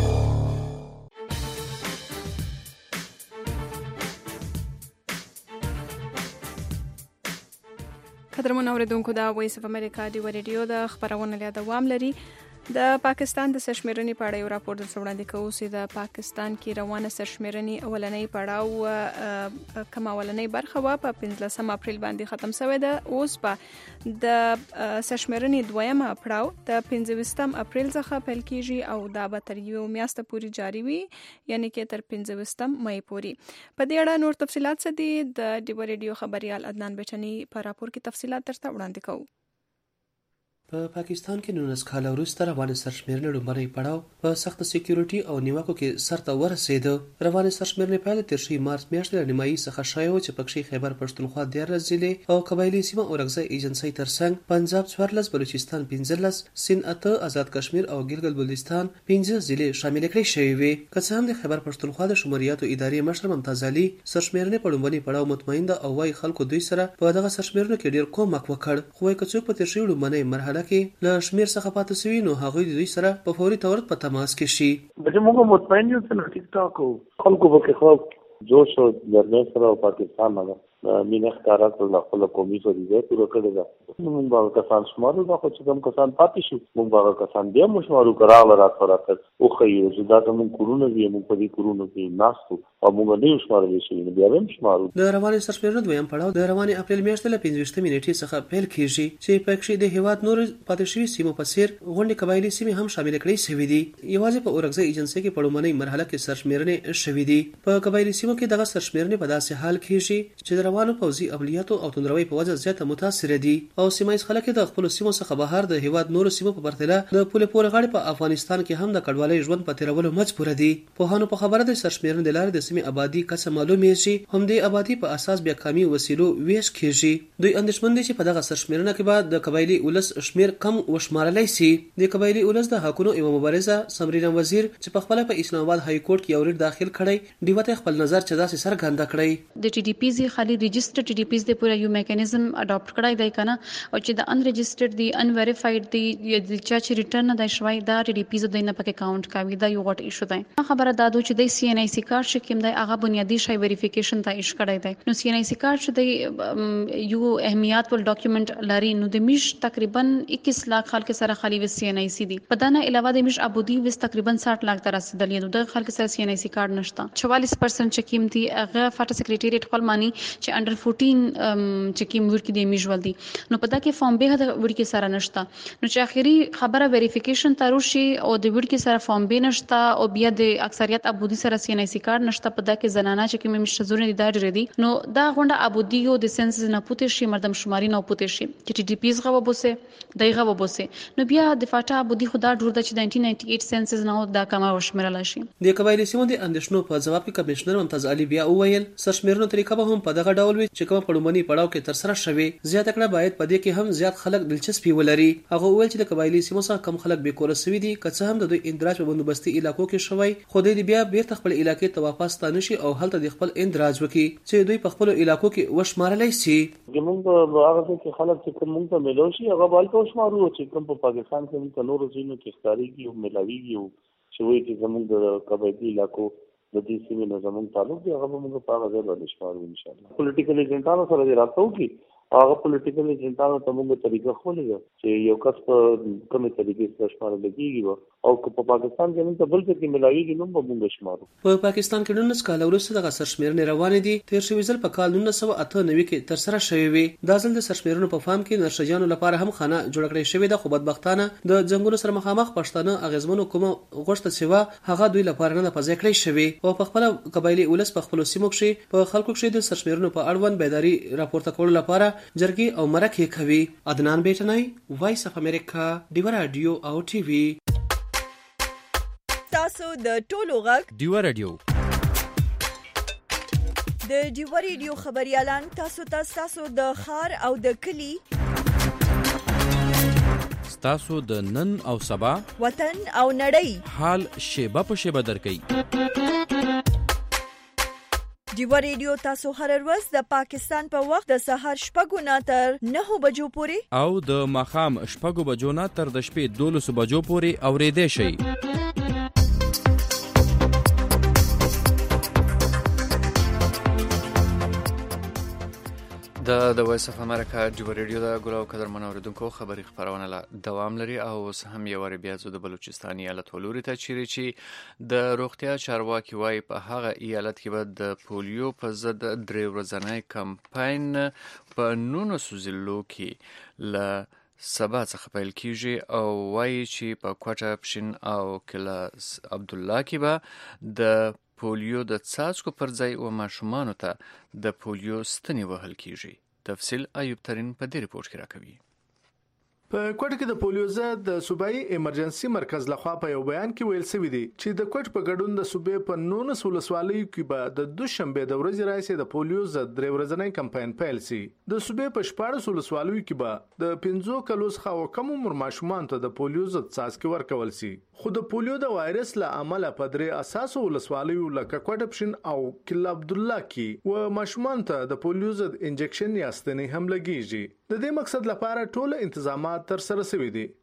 قدرمن اوریدونکو دا وایس اف امریکا ډیوا ریډیو د خبرونه له دوام لري. د پاکستان د سرشمیرنې په اړه یو راپور درته وړاندې کوو چې د پاکستان کې روانه سرشمیرنې اولنۍ پړاو کومه اولنۍ برخه وه په پنځلسم اپریل باندې ختم شوې ده. اوس به د سرشمیرنې دویمه پړاو د پنځویشتم اپریل څخه پیل کېږي او دا به تر یو میاشته پورې جاري وي یعنې کې تر پنځویشتم مۍ پورې. په دې اړه نور تفصیلات څه دي د ډیوا ریډیو خبریال عدنان بچني په راپور کې تفصیلات درته وړاندې کوو. په پاکستان کې نولس کاله وروسته روانه سرشمیرنې لومړنی پړاو په سخته سکیورټي او نیوکو کې سرته ورسېده. روانه سرشمیرنې پیل تیر شوي مارچ میاشتې له نیمایي څخه شوی و چې پکښې خیبر پښتونخوا دیارلس ضلعې او قبایلي سیمه اورکزۍ ایجنسۍ ترڅنګ پنجاب څوارلس، بلوچستان پنځلس، سند اته، آزاد کشمیر او ګلګل بلتستان پنځه ضلعې شامل کړای شوي وي. که څه هم د خیبر پښتونخوا د شمولیاتو ادارې مشر ممتاز علي سرشمیرنې په لومړني پړاو مطمئن ده او وايي خلکو دوی سره په دغه سرشمیرنو کې ډېر کومک وکړ. خو وايي که څوک په تیر شوي لومړنۍ مرحله کې له شمیر څخه پاتې شوي نو هغوی د دوی سره په فوري تور په تماس کې شي. چې موږ مطمئن یو چې ټیک ټاک او خلکو په کې خو جوش او جرګه سره پاکستان نه مینه ښکارا کړل خپل قومي فریضه پوره کړې ده. موږ به کسان شمارو دا خو چې کوم کسان پاتې شو موږ به کسان بیا مشمارو کراغله راتفرات او خو یو دا کوم کورونه دی موږ په دې کورونو کې ناستو او موږ نه شمارل شي نه بیا هم شمارو. د رواني سرشمېرنه دویم پړاو د رواني اپریل میاشتې له پنځه نیټې څخه پیل کیږي چې په کې د هیواد نور پاتې شوي سیمو په څیر غونډې قبایلي سیمې هم شامل کړي شوې دي. یوازې په اورګزۍ ایجنسي کې په لومړنۍ مرحله کې سرشمېرنې شوې دي. په قبایلي سیمو کې دغه سرشمېرنې په داسې حال کېږي چې د روانو پوځي عملیاتو او توندروي په وجه زیاته متاثر دي او سیمایي خلک د خپل سیمو څخه بهر د هیواد نور سیمو په پرتله د پولې پورې غاړې په افغانستان کې هم د کډوالۍ ژوند په تیرولو مجبور دي. په هانو په خبره د سرشمېرنې د لارې د سیمې آبادی کسه معلومه شي هم د آبادی په اساس بیا کمی وسیلو ویش کېږي. دوی اندېښمن دي چې په دغه سرشمېرنه کې بعد د قبایلي ولس شمیر کم وشمارلای شي. د قبایلي ولس د حقونو یو مبارزه سمرینا وزیر چې په خپل په اسلام آباد های کورټ کې یو ریټ داخل کړی دیوته خپل نظر چې داسې سرګند کړی د ټي ډي پی زی خالي ريجسترډ ټي ډي پی د پورا یو میکانیزم اډاپټ کړای دی کنه او چې د ان ريجسترډ دی ان ویریفاید دی د چا چې ریټرن نه دی شوی دا ټي ډي پی زو د نه پک اکاونټ کاوی دا یو غټ ایشو دی. خبره دا دو چې د سی ان ای سی کارت چې کوم دی هغه بنیادی شی ویریفیکیشن ته ایش کړای دی. نو سی ان ای سی کارت چې دی یو اهمیت ول ډاکومېنټ لري نو د میش تقریبا اکیس لاکھ خلک سره خالي و سی ان ای سی دی. په دانه علاوه د میش ابودی وس تقریبا ساٹھ لاکھ تر رسیدلې د خلک سره سی ان ای سی کارت نشته. چوالیس پرسنټ چې کوم دی هغه فاټ سیکریټریټ خپل مانی چې انډر چودہ چې کوم ورکی دی میژول دی نو په دا کې فارم به د ورکی سره نشته. نو چې اخیری خبره ویریفیکیشن تر شي او د ورکی سره فارم به نشته او بیا د اکثریت ابودی سره سی ان ای سی کارت نشته. په دا کې زنانه چې کوم مشزور دي دا ډېر دي نو دا غونډه ابودی او د سنسز نه پوتې شي مردم شماري نه پوتې شي چې ټي ډي پیز غو بوسه دایغه وبوسه نو بیا د فاټا ابودی خدا ډور د چې نولس سو نولانزه سنسز نه دا کما وشمرل شي. د قبایلی سیمو د اندیشنو په جواب کې کمشنر ممتاز علي بیا وویل سرشمېرنو طریقه به هم په دغه ډول وي چې کوم پړومني پړاو کې تر سره شوي زیات کړه باید په دې کې هم زیات خلک دلچسپي ولري. هغه وویل چې د قبایلی سیمو څخه کم خلک به کور سوي دي که څه هم د دوی اندراج په بندوبستي علاقو کې شوی خو دوی بیا بیرته خپل علاقې ته واپس ستانه شي او هلته د خپل اندراج وکړي چې دوی په خپل علاقو کې وشمارلای شي. موږ هغه چې خلک چې کوم ته ملو شي هغه بل ته وشمارو چې کوم په پاکستان کې موږ نور ځینو کې ښکاریږي او ملاویږي چې وایي چې زموږ د قبایلی علاقو د دې سیمې نه زموږ تعلق دی هغه موږ په هغه ځای باندې شمارو ان شاء الله. پولیټیکل ایجنټانو سره دې راځو کې هغه پولیټیکل ایجنټانو ته موږ طریقه خولې چې یو کس په کومه طریقې سره شمارل کېږي او په پاکستان کې موږ بل څه کې ملایي نوم به موږ شمارو. په پاکستان کې نن کال وروسته د سرشمېرنې روانې دي. تیر شوی ځل په کال نولس سوه اته نوي کې تر سره شوی وي. دا ځل د سرشمېرنو په فارم کې نرشجانو لپاره هم خانه جوړ کړی شوی د خو بدبختانه د جنگونو سره مخامخ پښتانه اغیزمنو کوم غوښته سیوا هغه دوی لپاره نه پځای کړی شوی او په خپل قبایلی ولس په خپل سیمو کې په خلکو کې د سرشمېرنو په اړوند بیداری راپورته کولو لپاره جرګي او مرکه کوي. عدنان بیٹنای وایس اف امریکا دیو رادیو او ټي وي. تاسو د ټولو غږ دیو رادیو د دیو رادیو خبريالان تاسو ته تاسو د خار او د کلی تاسو د نن او سبا وطن او نړۍ حال شیبه په شیبه درکې. دیو رادیو تاسو هر ورځ د پاکستان په وخت د سهار شپږو نه تر نهو بجو پورې او د ماښام شپږو بجو نه تر د شپې دولسو بجو پورې اورېدای شئ. د د وایس اف امریکا دیو رادیو د ګلو قدر منوریدونکو خبري خبرونه لا دوام لري او اوس هم یو ور بیا زو د بلوچستان ایالت ولوري ته چیرې چې د روغتیا چارواکي وای په هغه ایالت کې به د پولیو په ضد درې ورځنی کمپاین په نونو سوزلو کې ل سبا څخه پیل کیږي او وایي چې په کوټه پښین او کلاس عبد الله کې به د پولیو د څاڅکو پر ځای او ماشومان ته د پولیو ستنې وهل کیږي. تفصیل ایوب ترین په دې ریپورت کې راکوي. په کوټ کې د پولیو ضد د صوبایي ایمرجنسي مرکز لخوا په یو بیان کې ویل شوی دی چې د کوټ په ګډون د صوبې په نونس ولسوالیو کې به د دوشنبه د ورځې راځي د پولیو ضد درې ورځنی کمپاین پیل شي. د صوبې په شپاړس ولسوالیو کې به د پنځو کلو څخه کم عمر ماشومان ته د پولیو ضد څاڅکي ورکول شي. خو د پولیو د وایرس له امله په درې اساسو ولسوالیو لکه کوټ پښین او کلا عبد الله کې و ماشومان ته د پولیو ضد انجکشن یا ستنې هم لګیږي. د دې مقصد لپاره ټول انتظامات تر سره شوي دي.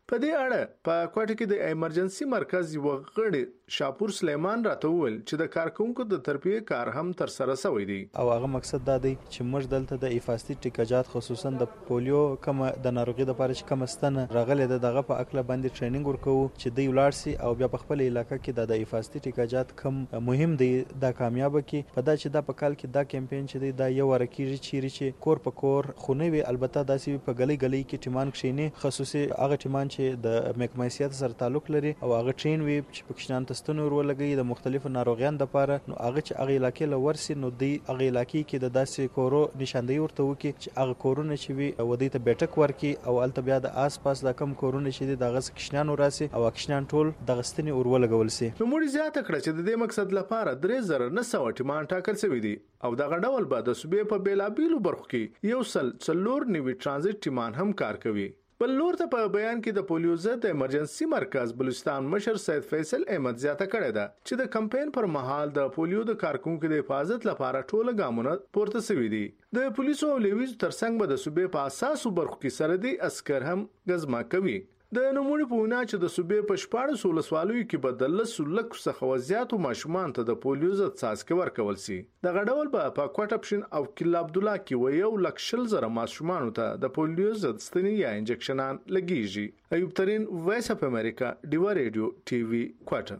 په دې اړه په کوټه کې د ایمرجنسي مرکز یو غړي شاپور سلیمان راته وویل چې د کارکونکو د تربیه کار هم تر سره شوی دی او هغه مقصد دا دی چې موږ دلته د افاستي ټیکاجات خصوصا د پولیو کوم د ناروغي د لپاره چې کوم ستنه راغلي د دغه په اکله باندې ټریننګ ورکوو چې د ولار سي او بیا په خپل علاقې کې د افاستي ټیکاجات کم مهم دی د کامیاب کې په دا چې دا په کال کې دا کمپاین چې دی دا یو ورکیږي چیرې چې کور په کور خونه وي البته داسې په غلي غلي کې ټیمان کښینی خصوصي هغه ټیمان چې د محکمه سره تعلق لري او هغه ټرین وي چې پکشنان تستونو ورولګي د مختلفو ناروغیان لپاره نو هغه چې هغه علاقې له ورسي نو دی هغه علاقې کې د داسې کورو نشاندهي ورته وکي چې هغه کورونه چې وي ودی ته بیٹک ورکی او الته بیا د آس پاس د کم کورونه چې دغه کشنان وراسي او کشنان ټول د غستنی ورولګول سي نو موږ زیاته کړه چې د دې مقصد لپاره درې زره نه سوه ټیمان ټاکل شوی دی او دغه ډول به د صوبې په بیلابیلو برخو کې یو سل څلور نوي ترانزیت ټیمان هم کار کوي. بل لور ته په بیان کې د پولیو ضد ایمرجنسي مرکز بلوچستان مشر سید فیصل احمد زیاته کړې ده چې د کمپاین پر مهال د پولیو د کارکونکو د حفاظت لپاره ټول ګامونه پورته شوي دي. د پولیسو او لیویزو ترڅنګ به د صوبې په اساسو برخو کې سرحدي عسکر هم غزما کوي. د نمونې په وینا چې د صوبې په شپاړسو ولسوالیو کې به د لسو لکو څخه زیاتو ماشومان ته د پولیو ضد څاڅکي ورکول سي. دغه ډول به په کوټه پښین او کله عبدالله کې و یو لک شل زره ماشومانو ته د پولیو ضد ستنې یا انجکشنان لګیږي. ایوب ترین، وایس اف امریکا، ډیوا ریډیو ټي وي، کوټه.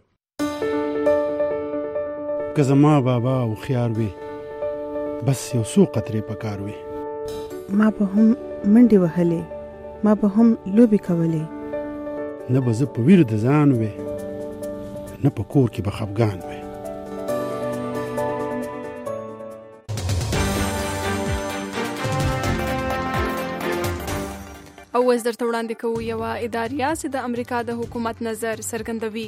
که زما بابا او خيار وي بس یو څو قطرې پکار وي ما به هم منډې وهلې ما به هم لوبې کولې نه به زه په ویر د ځان وې نه په کور کې به خفګان وې. او اوس درته وړاندې کوو یوه اداریه چې د امریکا د حکومت نظر څرګندوي.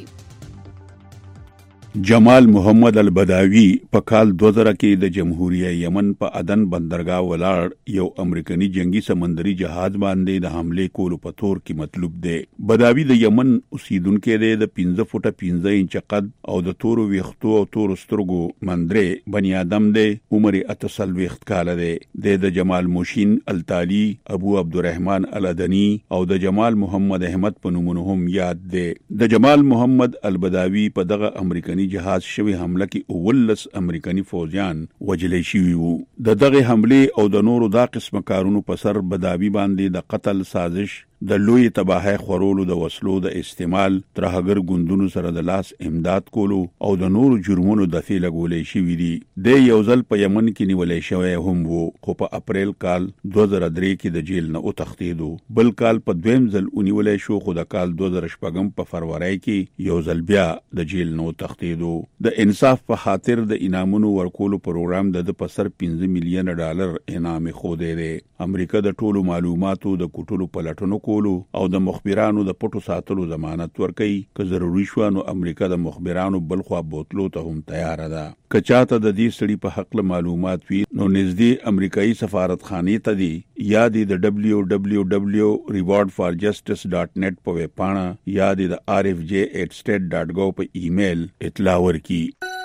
جمال محمد البداوی په کال دوه زره کې د جمهوریت یمن په عدن بندرګاه ولاړ یو امریکایي جنگي سمندري جهاز باندې د حمله کولو په تور کې مطلوب دی. بداوی د یمن اوسیدونکو دی د پنځه فوټه پنځه انچ قد او د تورو ویختو او تورو سترګو مندرې بنی آدم دی. عمر اتصل ویخت کاله دی. د جمال موشین التالی، ابو عبدالرحمن الادنی او د جمال محمد احمد په نومونو هم یاد دی. د جمال محمد البداوی په دغه امریکایي جهاز شوی حمله کې اولس امریکایي فوجیان وجلې شوي وو. د دغه حمله او د نورو دا قسم کارونو په سر بداوی باندې د قتل سازش، د لوی تباہی خورولو، د وسلو د استعمال، ترهګر ګوندونو سره د لاس امداد کولو او د نورو جرمونو د فعل غولې شوی دي. د یو ځل په یمن کې نیولې شوی هم وو خو په اپریل کال دوه زره درې کې د جیل نه وتښتیدو. بل کال په دویم ځل ونیولې شو خو د کال دوه زره شپږم په فروری کې یو ځل بیا د جیل نه وتښتیدو. د انصاف په خاطر د انعامونو ورکولو پروګرام د په سر پنځه میلیون ډالر انعام خوده دی. امریکا د ټولو معلوماتو د کوټلو پلټنو کولو او د مخبرانو د پټو ساتلو ضمانت ورکوي. که ضروري شو نو امریکا د مخبرانو بلخوا بوتلو ته هم تیار ده. که چاته د دې سړي په حق له معلومات وي نو نږدې امریکایي سفارتخانې ته دی یا د ډبلیو ډبلیو ډبلیو ریوارډ فار جسټس ډاټ نیټ په ویب پاڼه یا د آر اف جے ایٹ سټیټ ډاټ ګو په ایمیل اطلاع ورکړي.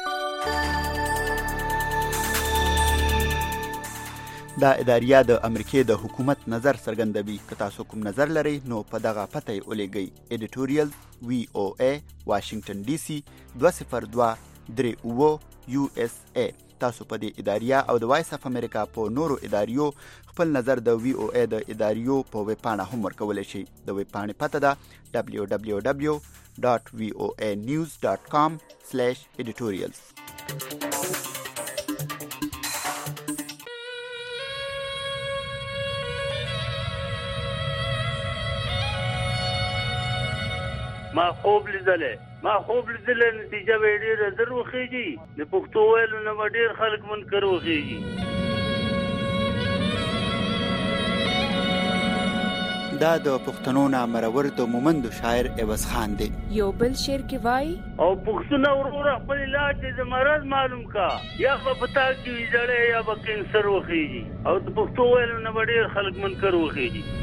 دا اداریه د امریکای د حکومت نظر څرګندوي. که تاسو کوم نظر لرئ نو په دغه پته یې ولېږئ. ایډیټوریال وی او ای واشنگټن ډي سي دوه صفر دوه درې اووه یو اس ای. تاسو په دې اداریه او د وایس اف امریکا په نورو اداریو خپل نظر د وی او ای د اداریو په ویب پاڼه هم ورکولی شئ. د ویب پاڼې پته ده ډبلیو ډبلیو ډبلیو ډاټ وی او ای نیوز ډاټ کام سلیش ایډیټوریالز. ما خوب لیدلې ما خوب لیدلې نتیجه به ډېره زر وخیږي. د پښتو ویلو نه به ډېر خلک منکر وخیږي. دا د پښتنو نه مرور د مومندو شاعر عوض خان دی. یو بل شعر کې وایي او پښتونه وروره خپل علاج د مرض معلوم کا یا به پتا کې ویځړې یا به کینسر وخیږي او د پښتو ویلو نه به ډېر خلک منکر وخیږي.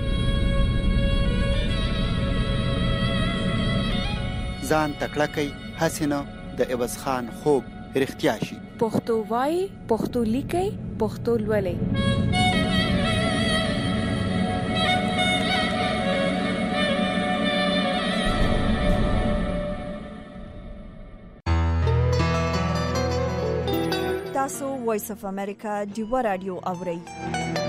ځان تکړه کوي هسې نه د عوض خان خوب رښتیا شي. پښتو وایي، پښتو لیکي، پښتو لولئ. تاسو وایس اف امریکا ډیوا رادیو اورئ